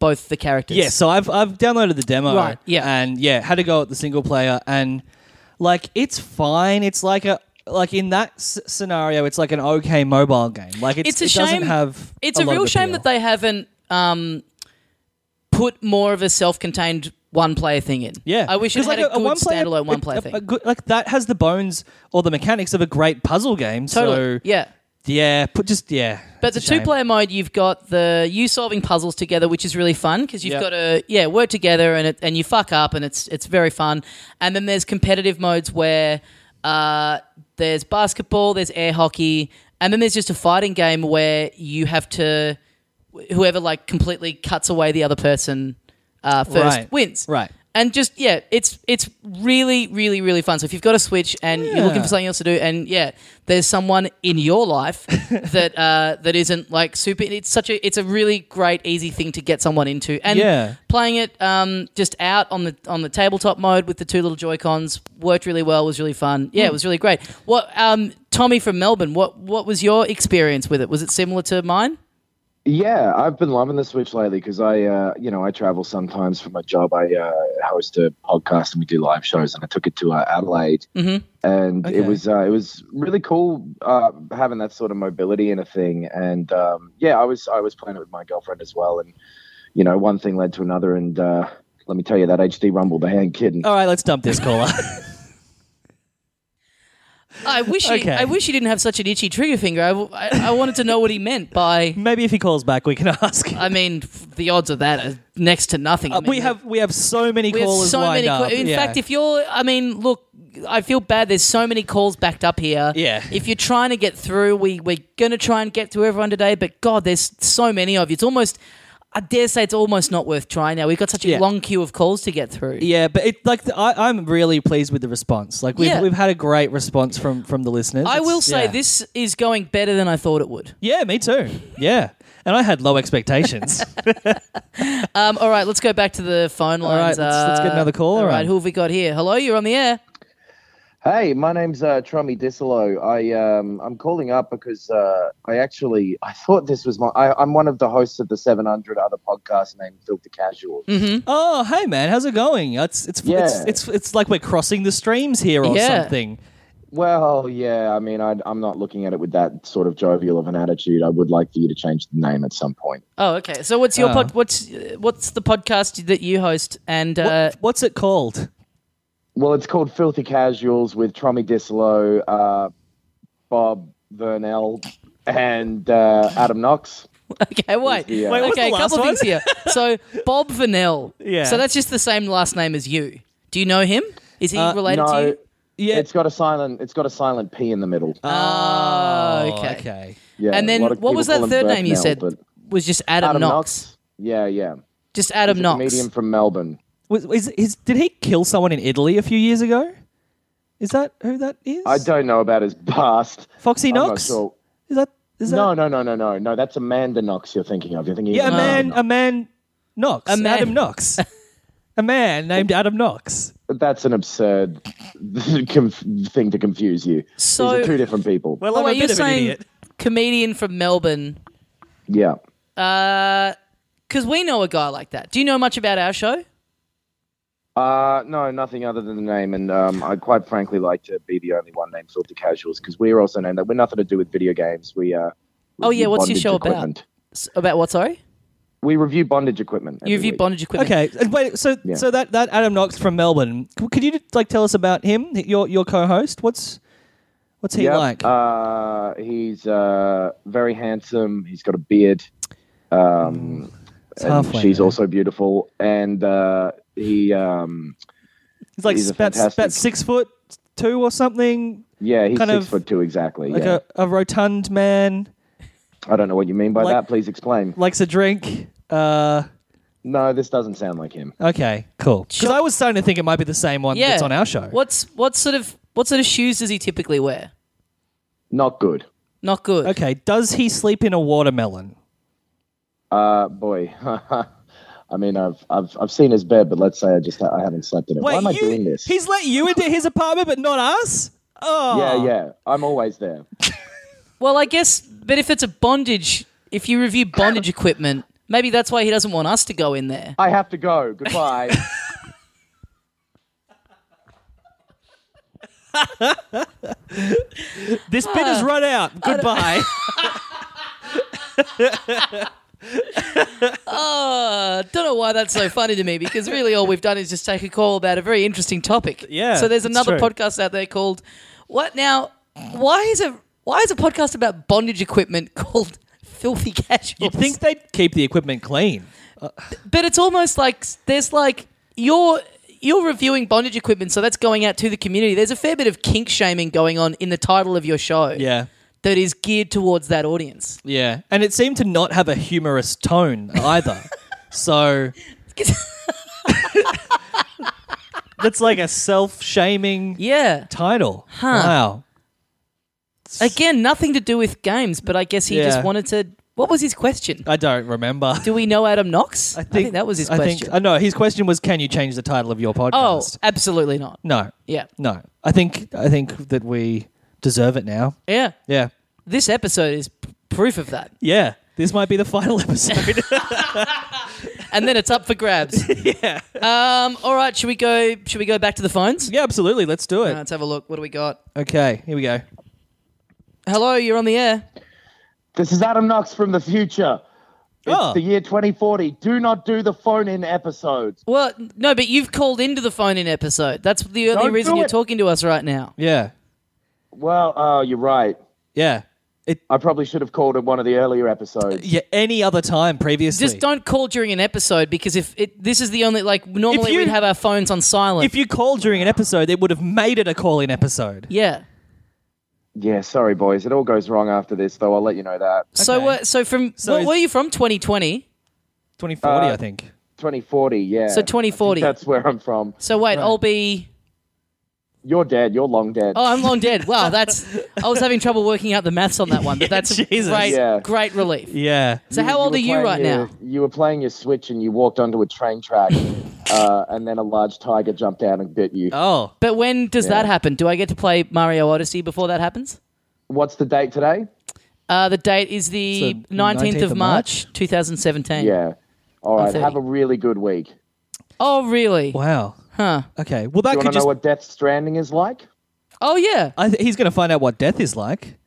both the characters. Yeah, so I've I've downloaded the demo. Right, yeah. And yeah, had to go at the single player, and like it's fine. It's like a like in that s- scenario, it's like an okay mobile game. Like it's, It's a it shame. doesn't have. It's a, a, lot real of shame appeal. that they haven't um, put more of a self-contained one-player thing in. Yeah, I wish it 'Cause, had like, a, good one-player- standalone one-player a- thing. a good- like that has the bones or the mechanics of a great puzzle game. Totally. So Yeah. yeah, put just yeah. But the it's a shame. two-player mode, you've got the you solving puzzles together, which is really fun because you've Yep. got to yeah work together and it, and you fuck up and it's it's very fun. And then there's competitive modes where uh, there's basketball, there's air hockey, and then there's just a fighting game where you have to whoever like completely cuts away the other person uh, first Right. wins. Right. And just yeah, it's it's really really really fun. So if you've got a Switch and you're looking Yeah. for something else to do, and yeah, there's someone in your life that uh, that isn't like super. It's such a it's a really great easy thing to get someone into, and Yeah. playing it um, just out on the on the tabletop mode with the two little Joy-Cons worked really well. Was really fun. Yeah, it was really great. What um, Tommy from Melbourne? What what was your experience with it? Was it similar to mine? Yeah, I've been loving the Switch lately because I, uh, you know, I travel sometimes for my job. I uh, host a podcast and we do live shows, and I took it to uh, Adelaide, Mhm. and Okay. it was uh, it was really cool uh, having that sort of mobility in a thing. And um, yeah, I was I was playing it with my girlfriend as well, and you know, one thing led to another, and uh, let me tell you, that H D Rumble, the hand kid. All right, let's dump this caller. I wish he, Okay. I wish he didn't have such an itchy trigger finger. I, I, I wanted to know what he meant by. Maybe if he calls back, we can ask. I mean, f- the odds of that are next to nothing. I Uh, mean, we have we have so many we have callers so lined many. up. ca- In Yeah. fact, if you're, I mean, look, I feel bad. There's so many calls backed up here. Yeah. If you're trying to get through, we we're gonna try and get through everyone today. But God, there's so many of you. It's almost, I dare say, it's almost not worth trying now. We've got such a Yeah. long queue of calls to get through. Yeah, but it like the, I, I'm really pleased with the response. Like we've Yeah. we've had a gret response from from the listeners. I It's- will say yeah. this is going better than I thought it would. Yeah, me too. Yeah, and I had low expectations. Um, all right, let's go back to the phone All right, lines. let's- let's get another caller All right, on. who have we got here? Hello, you're on the air. Hey, my name's uh, Trummy Disolo. I um, I'm calling up because uh, I actually I thought this was my. I, I'm one of the hosts of the seven hundred other podcast named Filthy Casuals. Mm-hmm. Oh, hey man, how's it going? It's it's Yeah. it's, it's it's like we're crossing the streams here or Yeah. something. Well, yeah. I mean, I, I'm not looking at it with that sort of jovial of an attitude. I would like for you to change the name at some point. Oh, okay. So what's your Oh. pod, what's uh, what's the podcast that you host? And uh, What, what's it called? Well, it's called Filthy Casuals with Trummy Disolo, uh, Bob Vernell, and uh, Adam Knox. okay, wait, the, uh, Wait, what's okay, the a last couple one? things here. So Bob Vernell. Yeah. So that's just the same last name as you. Do you know him? Is he Uh, related to No, you? Yeah. it's got a silent. It's got a silent P in the middle. Oh, okay. okay. Yeah. and then a lot of what people was call that him third name you Burnell, said? but Was just Adam, Adam Knox. Knox. Yeah, yeah. Just Adam He's a Knox. comedian from Melbourne. Was, is, is, did he kill someone in Italy a few years ago? Is that who that is? I don't know about his past. Foxy I'm Knox? not sure. Is that is that No, no, no, no, no, no. That's Amanda Knox. You're thinking of. You're thinking. Yeah, a of man Amanda a man Knox. A man. Adam Knox. a man named Adam Knox. Knox. That's an absurd conf- thing to confuse you. So- These are two different people. Well, Oh, I'm wait, a you're bit of an saying idiot. comedian from Melbourne. Yeah. Because we know a guy like that. Do you know much about our show? Uh, no, nothing other than the name, and um, I'd quite frankly like to be the only one named Filthy Casuals because we're also named that. We're nothing to do with video games. We uh. Oh, yeah, review what's your bondage show about? equipment. S- About what, sorry? We review bondage equipment. You every review week. bondage equipment. Okay, and wait. So, Yeah. so that, that Adam Knox from Melbourne. c- Could you like tell us about him? Your your co-host. What's what's he Yep, like? Uh, he's uh, very handsome. He's got a beard. Um, It's and halfway she's there. also beautiful, and uh, he, um, He's like he's a about, fantastic- about six foot two or something. yeah, he's Kind six of foot two exactly. Like yeah, a, a rotund man. I don't know what you mean by like- that. Please explain. Likes a drink. Uh, No, this doesn't sound like him. okay, cool. Because Sure. I was starting to think it might be the same one Yeah. that's on our show. What's what sort of what sort of shoes does he typically wear? Not good. Not good. Okay, does he sleep in a watermelon? Uh, boy. I mean, I've I've I've seen his bed, but let's say I just I haven't slept in it. Why am I you, doing this? He's let you into his apartment, but not us. Oh, Yeah, yeah. I'm always there. Well, I guess, but if it's a bondage, if you review bondage equipment, Maybe that's why he doesn't want us to go in there. I have to go. Goodbye. This bit has run out. Goodbye. Oh, don't know why that's so funny to me, because really all we've done is just take a call about a very interesting topic. Yeah, So there's it's another true. podcast out there called what now? Why is a why is a podcast about bondage equipment called Filthy Casuals? You'd think they'd keep the equipment clean. But it's almost like there's like you're you're reviewing bondage equipment, so that's going out to the community. There's a fair bit of kink shaming going on in the title of your show. Yeah. That is geared towards that audience. Yeah. And it seemed to not have a humorous tone either. So that's like a self-shaming Yeah. title. Huh. Wow. Again, nothing to do with games, but I guess he Yeah. just wanted to. What was his question? I don't remember. Do we know Adam Knox? I think, that was his I question. Think, I know his question was, can you change the title of your oh, podcast? absolutely not. No. Yeah. No. I think I think that we deserve it now. Yeah. Yeah. This episode is p- proof of that. Yeah. This might be the final episode. And then it's up for grabs. yeah. Um, all right, should we go should we go back to the phones? Yeah, absolutely. Let's do Uh, it. let's have a look. What do we got? Okay, here we go. Hello, you're on the air. This is Adam Knox from the future. It's Oh. the year twenty forty. Do not do the phone-in episodes. Well, no, but you've called into the phone-in episode. That's the only Don't reason do you're it. talking to us right now. Yeah. Well, oh, you're right. Yeah. It I probably should have called in one of the earlier episodes. yeah, any other time previously. Just don't call during an episode, because if it, this is the only, like, normally you- we'd have our phones on silent. If you called during an episode, it would have made it a call-in episode. yeah. Yeah, sorry, boys. It all goes wrong after this, though. I'll let you know that. So, Okay. uh, so from, So where is- were you from? twenty twenty? twenty forty, Uh, I think. twenty forty, yeah. So twenty forty. I think that's where I'm from. So wait, Right. I'll be... You're dead. You're long dead. Oh, I'm long dead. Wow, that's... I was having trouble working out the maths on that one, but Yeah, that's Jesus. great, Yeah. great relief. Yeah. So how old were are you playing right your- now? You were playing your Switch and you walked onto a train track, uh, and then a large tiger jumped out and bit you. Oh. But when does Yeah. that happen? Do I get to play Mario Odyssey before that happens? What's the date today? Uh, the date is the So, nineteenth of of March, twenty seventeen. Yeah. All right. thirty. Have a really good week. Oh, really? Wow. Huh. Okay. Well, that Do you could want to just... know what Death Stranding is like? Oh, yeah. I th- he's going to find out what death is like.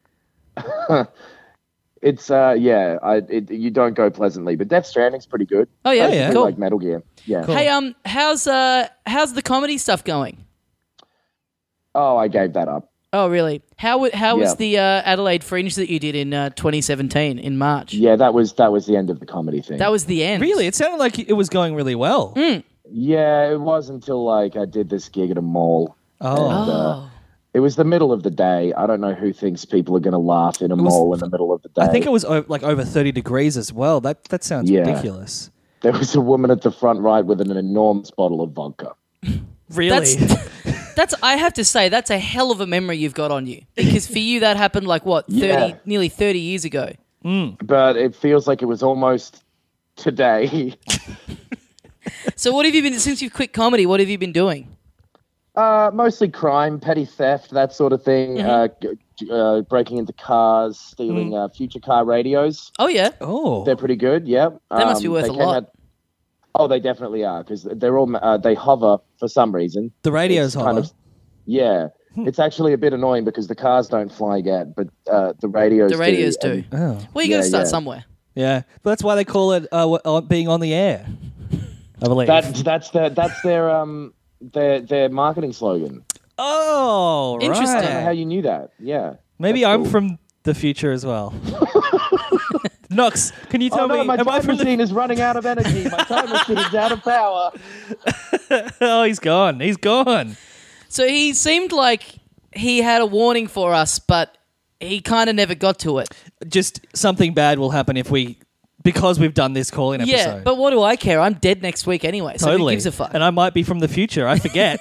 It's uh yeah, I it, you don't go pleasantly, but Death Stranding's pretty good. Oh, yeah. yeah. Basically Cool. like Metal Gear. Yeah. Cool. Hey, um, how's uh, how's the comedy stuff going? Oh, I gave that up. Oh, really? How w- how was Yeah. the uh, Adelaide Fringe that you did in uh, twenty seventeen in March? Yeah, that was that was the end of the comedy thing. That was the end. Really? It sounded like it was going really well. Yeah, it was until like I did this gig at a mall. Oh. And, uh, Oh. it was the middle of the day. I don't know who thinks people are going to laugh in a was- mall in the middle of the day. I think it was o- like over thirty degrees as well. That that sounds Yeah. ridiculous. There was a woman at the front right with an enormous bottle of vodka. Really? That's, that's. I have to say, that's a hell of a memory you've got on you. Because for you, that happened like what, thirty, Yeah. nearly thirty years ago. But it feels like it was almost today. So, what have you been since you've quit comedy? What have you been doing? Uh, mostly crime, petty theft, that sort of thing. Mm-hmm. Uh, g- uh, breaking into cars, stealing uh, future car radios. Oh yeah, oh. They're pretty good. Yeah, That must be worth they a came lot. out- oh, they definitely are because they're all uh, they hover for some reason. The radio's It's kind hover. of- yeah, it's actually a bit annoying because the cars don't fly yet, but uh, the radios. the radios do. do. and- Oh. Well, you got to Yeah, start yeah. somewhere. Yeah. But that's why they call it uh, w- uh, being on the air. I believe. That that's their that's their um their their marketing slogan. oh, Interesting. I don't know how right. you knew that. Yeah. Maybe That's I'm cool. from the future as well. Knox, can you tell Oh no, me? my am I time from the? machine is running out of energy. My time machine's out of power. Oh, he's gone. He's gone. So he seemed like he had a warning for us, but he kind of never got to it. Just something bad will happen if we, because we've done this call-in episode. Yeah, but what do I care? I'm dead next week anyway, so totally. who gives a fuck? And I might be from the future. I forget.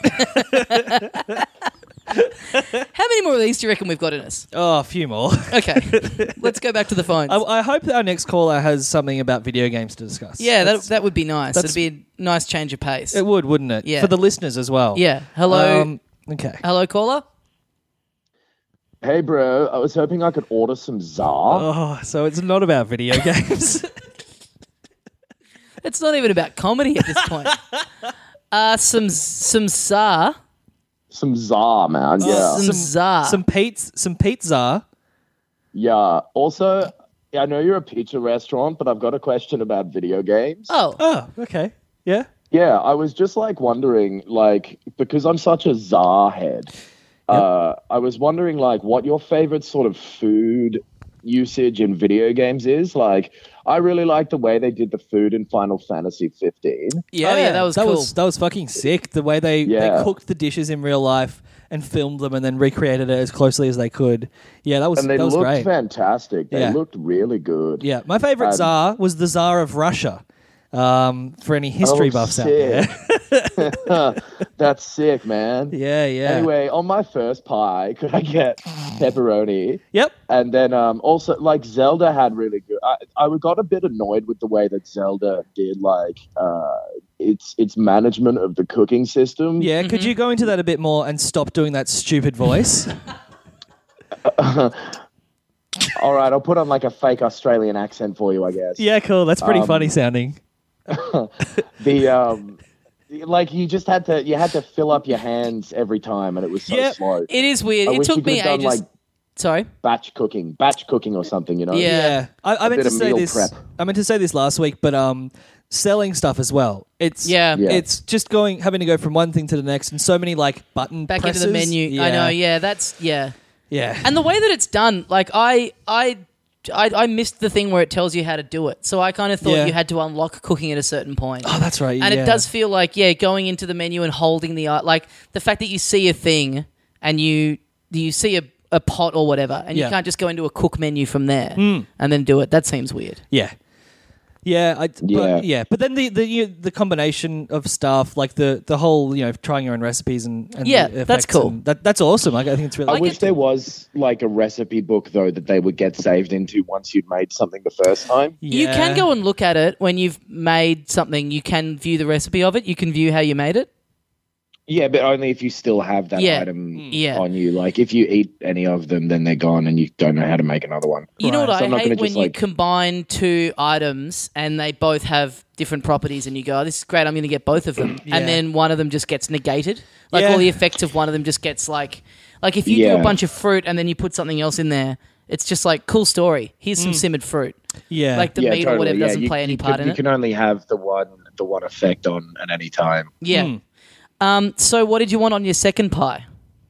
How many more of these do you reckon we've got in us? oh, a few more. Okay, let's go back to the phones. I, I hope that our next caller has something about video games to discuss. yeah, that, That's- that would be nice. that's- It'd be a nice change of pace. it would, wouldn't it? Yeah. For the listeners as well. Yeah. Hello, Um, okay. hello, caller. Hey, bro, I was hoping I could order some Czar. Oh, so it's not about video games. It's not even about comedy at this point. uh, some some Tsar. Some Tsar, man. Yeah. Some Tsar. Some Pete's, some pizza. Yeah. Also, I know you're a pizza restaurant, but I've got a question about video games. Oh. Oh, okay. Yeah. Yeah, I was just like wondering, like, because I'm such a Tsar head, uh, I was wondering, like, what your favorite sort of food usage in video games is. Like, I really like the way they did the food in Final Fantasy fifteen. Yeah, Oh, yeah, that was that cool. was that was fucking sick. The way they, Yeah. they cooked the dishes in real life and filmed them and then recreated it as closely as they could. Yeah, that was And they that was looked great. fantastic. They Yeah. looked really good. Yeah, my favorite Um, Tsar was the Tsar of Russia. Um, for any history Oh, buffs out sick. there. That's sick, man. yeah, yeah. Anyway, on my first pie, could I get pepperoni? Yep. And then um, also, like, Zelda had really good. I, I got a bit annoyed with the way that Zelda did, like, uh, its its management of the cooking system. Yeah, could you go into that a bit more and stop doing that stupid voice? All right, I'll put on like a fake Australian accent for you, I guess. yeah, cool. That's pretty Um, funny sounding. The um, like you just had to you had to fill up your hands every time, and it was so Yeah, slow. It is weird. I it wish you took could me have done, ages. like, Sorry. batch cooking, batch cooking or something, you know? Yeah. Yeah, I, I meant bit to of say meal this. prep. I meant to say this last week, but um, selling stuff as well. It's Yeah. Yeah. it's just going having to go from one thing to the next, and so many like button Back presses. into the menu. Yeah. I know. Yeah, that's yeah. Yeah, And the way that it's done, like I, I, I, I missed the thing where it tells you how to do it. So I kind of thought Yeah. you had to unlock cooking at a certain point. oh, that's right. And yeah. it does feel like, yeah, going into the menu and holding the art, like the fact that you see a thing and you you see a, a pot or whatever, and Yeah. you can't just go into a cook menu from there and then do it. That seems weird. Yeah. Yeah, I, Yeah. But, yeah, but then the the you, the combination of stuff, like the, the whole, you know, trying your own recipes and, and Yeah, the that's effects cool. and That that's awesome. Like, I think it's really. I Like wish it- there was like a recipe book though that they would get saved into once you'd made something the first time. You can Yeah. go and look at it when you've made something. You can view the recipe of it. You can view how you made it. Yeah, but only if you still have that Yeah. item Yeah. on you. Like if you eat any of them, then they're gone and you don't know how to make another one. You know Right. what So I'm I not hate gonna when just, you like- combine two items and they both have different properties, and you go, oh, "This is great. I'm going to get both of them," Yeah. and then one of them just gets negated. Like Yeah. all the effects of one of them just gets like, like if you do Yeah. a bunch of fruit and then you put something else in there, it's just like cool story. Here's some simmered fruit. Yeah. Like the yeah, meat or totally. whatever Yeah, doesn't you- play any you part can, in you it. can only have the one the one effect on at any time. Yeah. Hmm. Um. So what did you want on your second pie?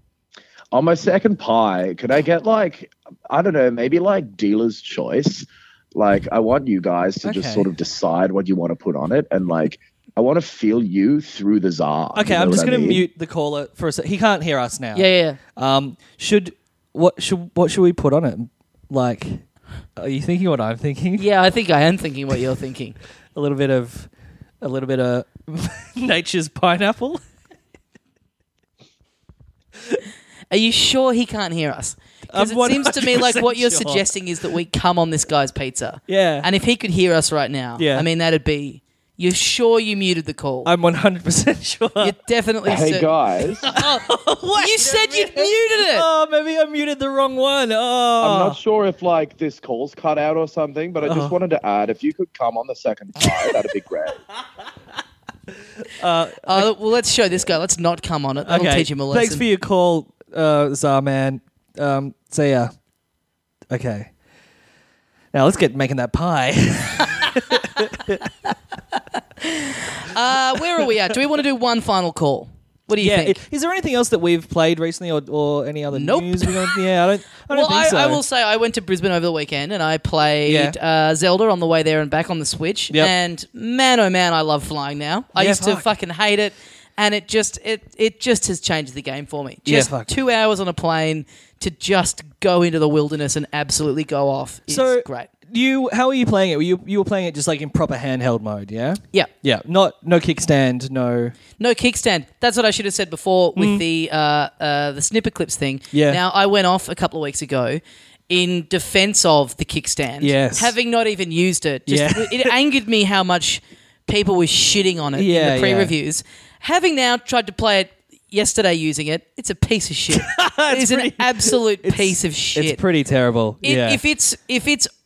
On my second pie, could I get like I don't know, maybe like dealer's choice? Like I want you guys to Okay. just sort of decide what you want to put on it, and like I want to feel you through the Tsar. Okay, You know I'm just what I going to mean? mute the caller for a sec. He can't hear us now. Yeah. Yeah. yeah. Um. Should what should what should we put on it? Like, are you thinking what I'm thinking? Yeah, I think I am thinking what you're thinking. A little bit of, a little bit of nature's pineapple. Are you sure he can't hear us? Because I'm it seems to me like what you're one hundred percent sure. suggesting is that we come on this guy's pizza. Yeah. And if he could hear us right now, Yeah. I mean, that'd be... You're sure you muted the call? I'm one hundred percent sure. You're definitely... Hey cer- guys, You said you'd muted it! Oh, maybe I muted the wrong one. Oh. I'm not sure if like this call's cut out or something, but I just Oh. wanted to add if you could come on the second pie, that'd be great. Uh, well, let's show this guy. Let's not come on it. That'll Okay. teach him a lesson. Thanks for your call, uh, Zarman. Um, see ya. Okay. Now let's get making that pie. Uh, where are we at? Do we want to do one final call? What do you yeah. think? i- Is there anything else that we've played recently, or, or any other Nope. news? We got, yeah, I don't. I don't Well, think I, so. I will say I went to Brisbane over the weekend and I played Yeah. uh, Zelda on the way there and back on the Switch. Yep. And man, oh man, I love flying now. I Yeah, used to fuck. fucking hate it, and it just it it just has changed the game for me. Yeah, Just fuck. two hours on a plane to just go into the wilderness and absolutely go off is So great. You, how are you playing it? Were you you were playing it just like in proper handheld mode? Yeah. Yeah. Yeah. Not no kickstand. No. No kickstand. That's what I should have said before with the uh, uh, the snipper clips thing. Mm. Yeah. Now I went off a couple of weeks ago in defense of the kickstand. Yes. Having not even used it. Just, Yeah. It angered me how much people were shitting on it Yeah, in the pre-reviews. Having now tried to play it yesterday using it, it's a piece of shit. it is an pretty- absolute it's- piece of shit. It's pretty terrible. It- yeah. If it's if it's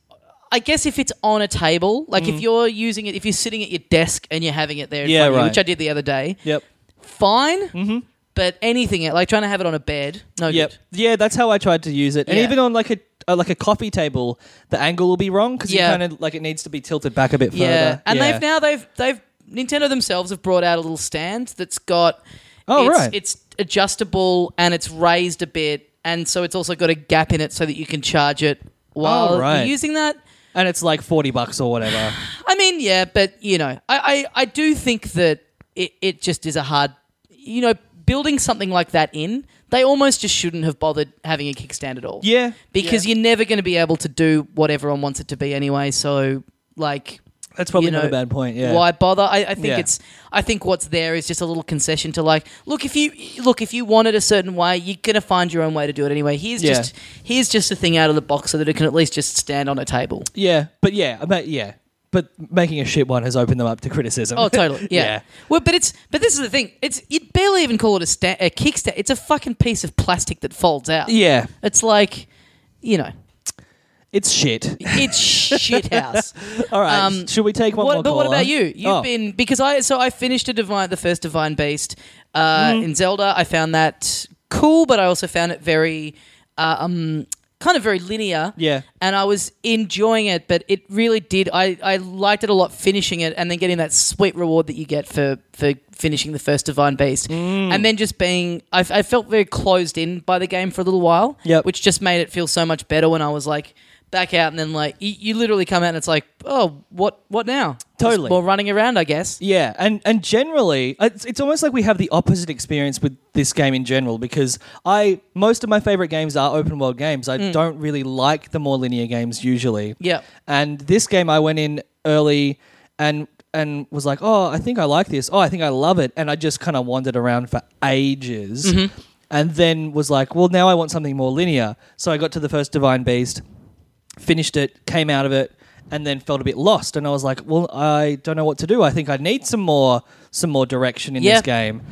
I guess if it's on a table, like if you're using it, if you're sitting at your desk and you're having it there in Yeah, front of you, right. which I did the other day, Yep. fine. Mm-hmm. But anything, like trying to have it on a bed, no Yep. good. Yeah, that's how I tried to use it. And Yeah. even on like a uh, like a coffee table, the angle will be wrong because Yeah. you kind of like it needs to be tilted back a bit further. Yeah, and yeah. they've now they've they've Nintendo themselves have brought out a little stand that's got Oh, it's, right. it's adjustable and it's raised a bit, and so it's also got a gap in it so that you can charge it while Oh, right. you're using that. and it's like forty bucks or whatever. I mean, yeah, but you know, I I, I do think that it, it just is a hard, you know, building something like that in. They almost just shouldn't have bothered having a kickstand at all. Yeah, because yeah. you're never going to be able to do what everyone wants it to be anyway. So, like, That's probably you know, not a bad point. Yeah. why bother? I, I think Yeah. it's. I think what's there is just a little concession to like, look, if you look, if you want it a certain way, you're gonna find your own way to do it anyway. Here's Yeah. just here's just a thing out of the box so that it can at least just stand on a table. Yeah, but yeah, I mean, yeah, but making a shit one has opened them up to criticism. Oh, totally. Yeah. Yeah. Well, but it's but this is the thing. It's you'd barely even call it a, sta- a kickstand. It's a fucking piece of plastic that folds out. Yeah, It's like, you know, it's shit. it's shit house. All right, Um, should we take one What, more but what caller? about you? You've Oh. been because I so I finished a divine the first Divine Beast uh, Mm-hmm. in Zelda. I found that cool, but I also found it very uh, um kind of very linear. Yeah. And I was enjoying it, but it really did. I, I liked it a lot finishing it and then getting that sweet reward that you get for, for finishing the first Divine Beast. Mm. And then just being, I, I felt very closed in by the game for a little while, Yep. which just made it feel so much better when I was like back out and then like, you, you literally come out and it's like, oh, what what now? Totally. Just more running around, I guess. Yeah, and and generally, it's, it's almost like we have the opposite experience with this game in general because I most of my favorite games are open world games. I Mm. don't really like the more linear games usually. Yeah. And this game, I went in early and and was like, oh, I think I like this. Oh, I think I love it, and I just kind of wandered around for ages, Mm-hmm. and then was like, well, now I want something more linear. So I got to the first Divine Beast, finished it, came out of it, and then felt a bit lost. And I was like, well, I don't know what to do. I think I need some more some more direction in Yeah. this game.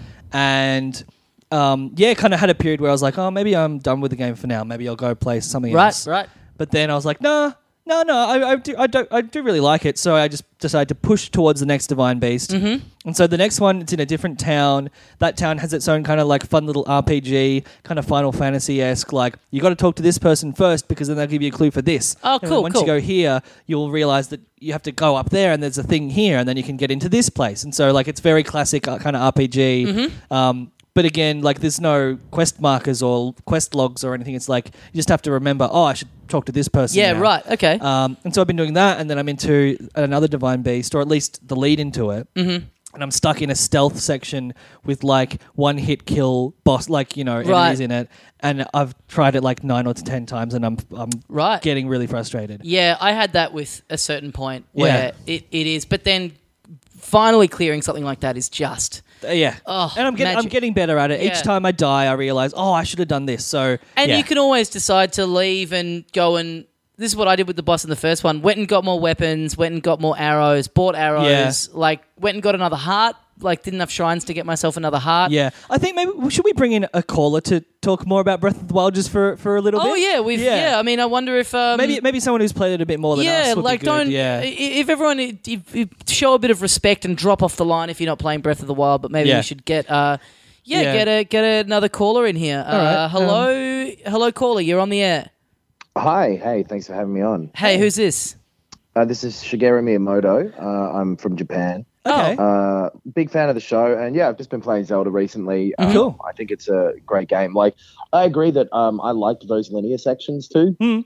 And um, yeah, kind of had a period where I was like, oh, maybe I'm done with the game for now. Maybe I'll go play something Right, else. right. But then I was like, nah, no, no, I, I, do, I, don't, I do really like it. So I just decided to push towards the next Divine Beast. Mm-hmm. And so the next one, it's in a different town. That town has its own kind of like fun little R P G, kind of Final Fantasy-esque. Like, you got to talk to this person first because then they'll give you a clue for this. Oh, And then cool, once cool. you go here, you'll realize that you have to go up there and there's a thing here and then you can get into this place. And so like it's very classic uh, kind of R P G. Mm-hmm. Um, but again, like there's no quest markers or quest logs or anything. It's like you just have to remember, oh, I should talk to this person. Yeah, now. right. Okay. Um, and so I've been doing that, and then I'm into another Divine Beast, or at least the lead into it. Mm-hmm. And I'm stuck in a stealth section with like one hit kill boss, like you know, enemies Right. in it. And I've tried it like nine or ten times, and I'm I'm Right. getting really frustrated. Yeah, I had that with a certain point Yeah. where it, it is, but then finally clearing something like that is just. Uh, yeah, Oh, and I'm getting I'm magic. getting better at it. Yeah. Each time I die, I realize, oh, I should have done this. So And yeah. you can always decide to leave and go and. This is what I did with the boss in the first one. Went and got more weapons, went and got more arrows, bought arrows, like went and got another heart, like did enough shrines to get myself another heart. Yeah, I think maybe should we bring in a caller to talk more about Breath of the Wild just for, for a little Oh bit? yeah, we've yeah. I mean, I wonder if um, maybe maybe someone who's played it a bit more than yeah, us would like be good. don't yeah. i- if everyone if, if show a bit of respect and drop off the line if you're not playing Breath of the Wild, but maybe Yeah. we should get uh yeah, Yeah. get a get another caller in here. All right, Uh, hello, hello caller, you're on the air. Hi, hey, thanks for having me on. Hey, who's this? Uh, this is Shigeru Miyamoto. Uh, I'm from Japan. Okay. Uh, big fan of the show, and yeah, I've just been playing Zelda recently. Um, Cool. I think it's a great game. Like, I agree that um, I liked those linear sections too. Mm.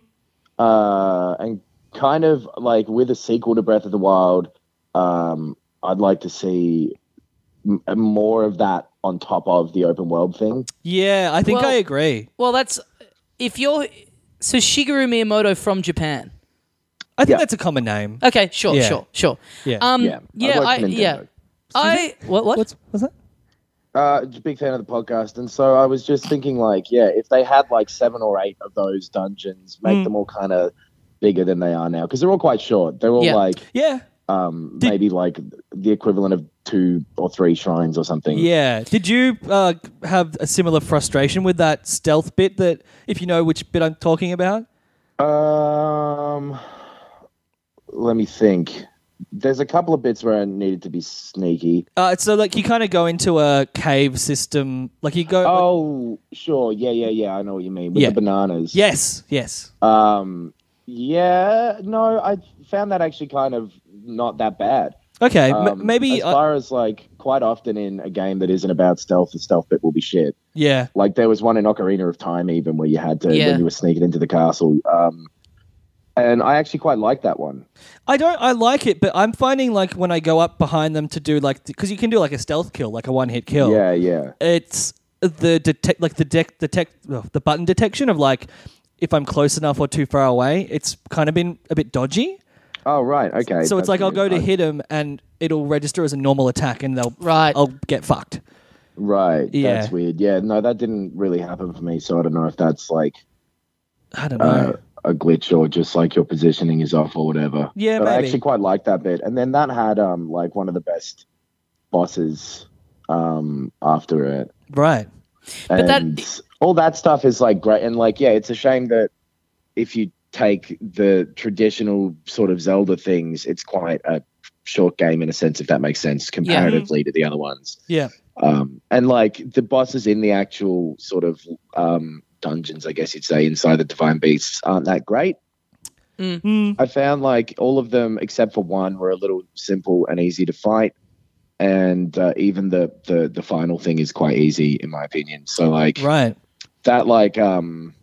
Uh, and kind of like with a sequel to Breath of the Wild, um, I'd like to see m- more of that on top of the open world thing. Yeah, I think Well- I agree. Well, that's if you're so Shigeru Miyamoto from Japan. I think Yeah. that's a common name. Okay, sure, Yeah. sure, sure. Yeah. Um, Yeah, yeah, I've worked I, for yeah. Nintendo. I what what? What's what's that? Uh, just a big fan of the podcast, and so I was just thinking, like, yeah, if they had like seven or eight of those dungeons, make Mm. them all kind of bigger than they are now, because they're all quite short. They're all Yeah. like Yeah. um, Did- maybe like the equivalent of two or three shrines or something. Yeah. Did you uh, have a similar frustration with that stealth bit that if you know which bit I'm talking about? Um, let me think. There's a couple of bits where I needed to be sneaky. Uh, so like you kind of go into a cave system, like you go. Oh, sure. Yeah, yeah, yeah. I know what you mean. With Yeah. the bananas. Yes, yes. Um, yeah, no, I found that actually kind of not that bad. Okay, m- Um, maybe. as I- far as like quite often in a game that isn't about stealth, the stealth bit will be shit. yeah. Like there was one in Ocarina of Time even where you had to Yeah. when you were sneaking into the castle. Um, and I actually quite like that one. I don't. I like it, but I'm finding like when I go up behind them to do like because you can do like a stealth kill, like a one hit kill. Yeah, yeah. It's the detect like the deck detect oh, the button detection of like if I'm close enough or too far away. It's kind of been a bit dodgy. Oh, right. Okay. So it's That's like I'll weird. go to I- hit them and it'll register as a normal attack, and they'll Right. I'll get fucked. Right. Yeah. That's weird. Yeah. No, that didn't really happen for me. So I don't know if that's like I don't know. uh, a glitch or just like your positioning is off or whatever. Yeah, but I maybe. actually quite like that bit. And then that had um like one of the best bosses um after it. Right. But that- and all that stuff is like great. And like, yeah, it's a shame that if you take the traditional sort of Zelda things, it's quite a short game in a sense, if that makes sense, comparatively to the other ones. Yeah. Um, and like the bosses in the actual sort of um, dungeons, I guess you'd say, inside the Divine Beasts aren't that great. Mm. I found like all of them except for one were a little simple and easy to fight. And uh, even the, the the final thing is quite easy in my opinion. So like Right. that like um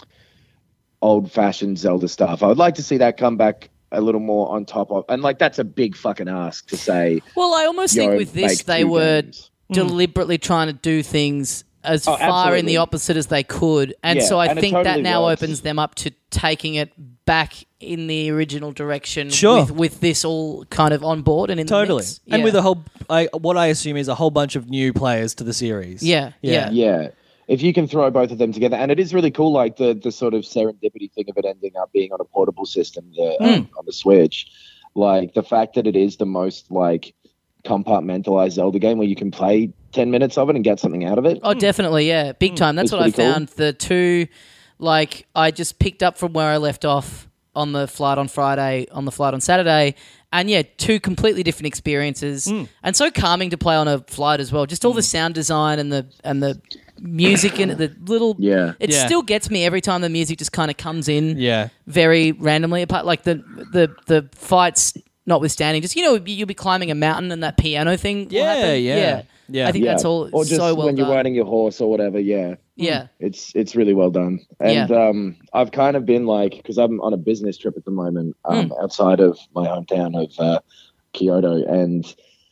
old fashioned Zelda stuff, I would like to see that come back a little more on top of, and like that's a big fucking ask to say. Well, I almost think yo, with this make they two were games. deliberately trying to do things as Oh, far in absolutely. the opposite as they could, and Yeah, so I and it think that totally now works. opens them up to taking it back in the original direction. Sure. with, with this all kind of on board and in Totally. the mix. And Yeah. with a whole, I, what I assume is a whole bunch of new players to the series. Yeah, yeah. Yeah. If you can throw both of them together, and it is really cool, like the the sort of serendipity thing of it ending up being on a portable system the, Hmm. um, on the Switch, like the fact that it is the most like compartmentalized Zelda game where you can play ten minutes of it and get something out of it. Oh, definitely, yeah, big time. That's It's what I pretty cool. found. The two, like, I just picked up from where I left off on the flight on Friday, on the flight on Saturday, and yeah, two completely different experiences, and so calming to play on a flight as well. Just all the sound design and the and the music and the little, Yeah. it Yeah. still gets me every time the music just kind of comes in, Yeah. very randomly. Apart, like the the the fights. Notwithstanding, just you know, you'll be climbing a mountain and that piano thing. will Yeah, happen. yeah. yeah, Yeah. I think Yeah. that's all or just so well when you're done. riding your horse or whatever. Yeah. Yeah. It's it's really well done. And Yeah. um, I've kind of been like, because I'm on a business trip at the moment um, Hmm. outside of my hometown of uh, Kyoto, and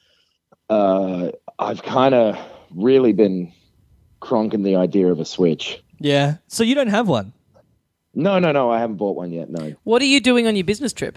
uh, I've kind of really been cronking the idea of a Switch. Yeah. So you don't have one? No, no, no, I haven't bought one yet. No. What are you doing on your business trip?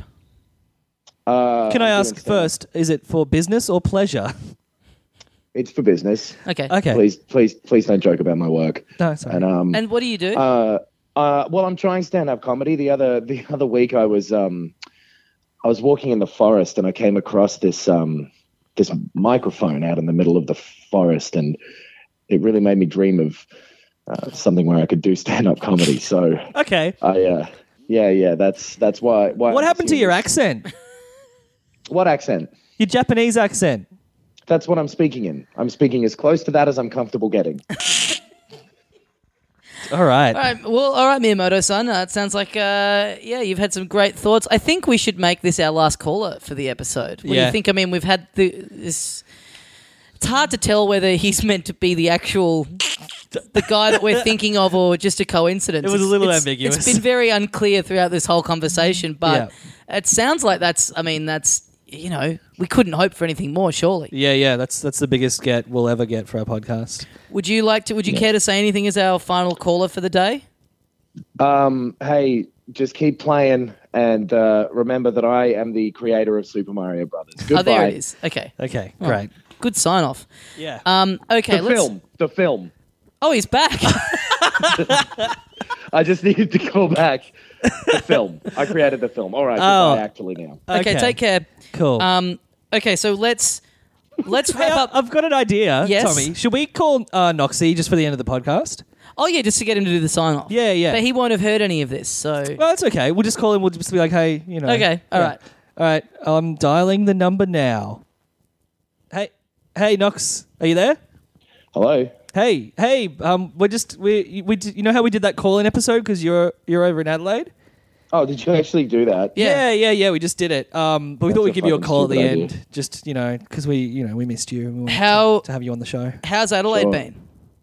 Uh, Can I I'm ask doing first, is it for business or pleasure? stand- It's for business. Okay. Okay. Please, please, please don't joke about my work. No, sorry. And um, And what do you do? Uh, uh, well, I'm trying stand-up comedy. The other the other week, I was um, I was walking in the forest and I came across this um, this microphone out in the middle of the forest, and it really made me dream of uh, something where I could do stand-up comedy. So Okay. I, uh, yeah, yeah, that's that's why. why What I'm happened to doing your this. accent? What accent? Your Japanese accent? That's what I'm speaking in. I'm speaking as close to that as I'm comfortable getting. All right. all right. Well, all right, Miyamoto-san. Uh, it sounds like, uh, yeah, you've had some great thoughts. I think we should make this our last caller for the episode. What do Yeah. you think? I mean, we've had the, this... It's hard to tell whether he's meant to be the actual... the guy that we're thinking of or just a coincidence. It was a It's- little it's- ambiguous. It's been very unclear throughout this whole conversation, but it sounds like that's, I mean, that's, you know, we couldn't hope for anything more, surely. Yeah, yeah. That's that's the biggest get we'll ever get for our podcast. Would you like to, would you care to say anything as our final caller for the day? Um, hey, just keep playing, and uh, remember that I am the creator of Super Mario Brothers. Goodbye. Oh, there it is. Okay. Okay, Oh. great. Good sign off. Yeah. Um, okay, The let's. film. The film. Oh, he's back. I just needed to call back. The film. I created the film. All right. Oh. Goodbye, actually, now. okay, take care. Cool. Um, okay, so let's let's Hey, wrap I- up. I've got an idea, Yes? Tommy. Should we call uh, Noxie just for the end of the podcast? Oh yeah, just to get him to do the sign off. Yeah, yeah. But he won't have heard any of this, so Well, that's okay. We'll just call him. We'll just be like, hey, you know. okay, all yeah. right. All right, I'm dialing the number now. Hey, hey, Knox, are you there? Hello. Hey, hey, um, we're just we we did, you know how we did that call-in episode because you're you're over in Adelaide. Oh, did you actually do that? Yeah, yeah, yeah. We just did it. Um, but we That's thought we'd a give you a fucking call at the stupid end, idea. just you know, because we you know we missed you. And we wanted How- to, to have you on the show. How's Adelaide Sure. been?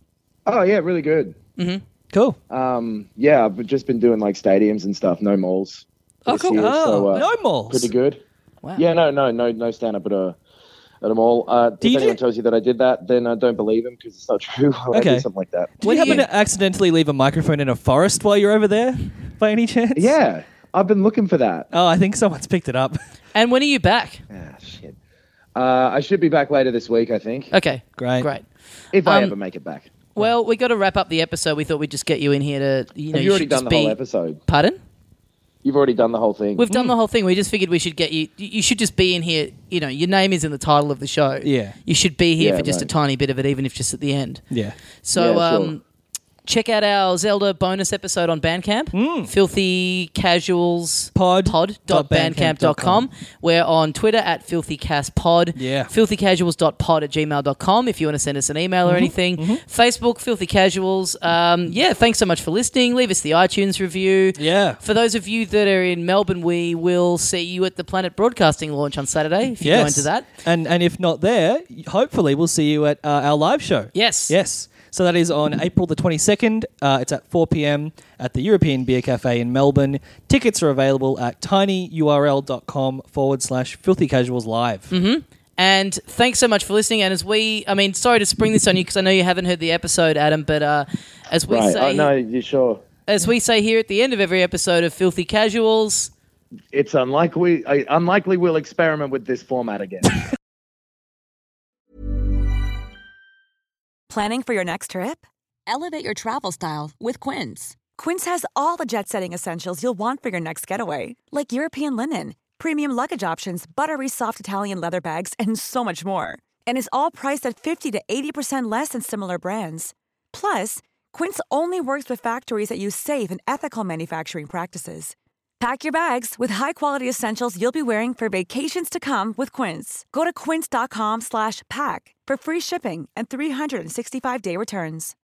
Oh, yeah, really good. Cool. Um, yeah, I've just been doing like stadiums and stuff. No malls. Oh, this cool. year, Oh, so, uh, no malls. Pretty good. Wow. Yeah, no, no, no, no stand up at a at a mall. Uh, Do if you anyone do- tells you that I did that, then I don't believe him because it's not true. Why Okay. do something like that? Did What you do happen you- to accidentally leave a microphone in a forest while you're over there, by any chance? Yeah, I've been looking for that. Oh, I think someone's picked it up. And when are you back? Ah, shit. Uh, I should be back later this week, I think, Okay. Great. Great. if I Um, ever make it back. Well, we got to wrap up the episode. We thought we'd just get you in here to, you know, Have you already should done just the whole be- episode? Pardon? You've already done the whole thing. We've done the whole thing. We just figured we should get you. You should just be in here. You know, your name is in the title of the show. Yeah. You should be here Yeah, for just a right. tiny bit of it, even if just at the end. Yeah. So, Yeah, sure. um, check out our Zelda bonus episode on Bandcamp. Filthy Casuals Pod pod dot bandcamp dot com. We're on Twitter at filthycastpod. Yeah. filthycasuals.pod at gmail dot com if you want to send us an email or anything. Facebook, Filthy Casuals. Um, yeah, thanks so much for listening. Leave us the iTunes review. Yeah. For those of you that are in Melbourne, we will see you at the Planet Broadcasting launch on Saturday if you go into that. And and if not there, hopefully we'll see you at uh, our live show. Yes. Yes. So that is on April the twenty-second. Uh, it's at four p.m. at the European Beer Cafe in Melbourne. Tickets are available at tinyurl.com forward slash filthy casuals live. Mm-hmm. And thanks so much for listening. And as we, I mean, sorry to spring this on you because I know you haven't heard the episode, Adam, but uh, as we Right. say, Oh, no, you sure? as we say here at the end of every episode of Filthy Casuals, It's unlikely. I, unlikely we'll experiment with this format again. Planning for your next trip? Elevate your travel style with Quince. Quince has all the jet-setting essentials you'll want for your next getaway, like European linen, premium luggage options, buttery soft Italian leather bags, and so much more. And is all priced at fifty to eighty percent less than similar brands. Plus, Quince only works with factories that use safe and ethical manufacturing practices. Pack your bags with high-quality essentials you'll be wearing for vacations to come with Quince. Go to quince.com slash pack for free shipping and three sixty-five day returns.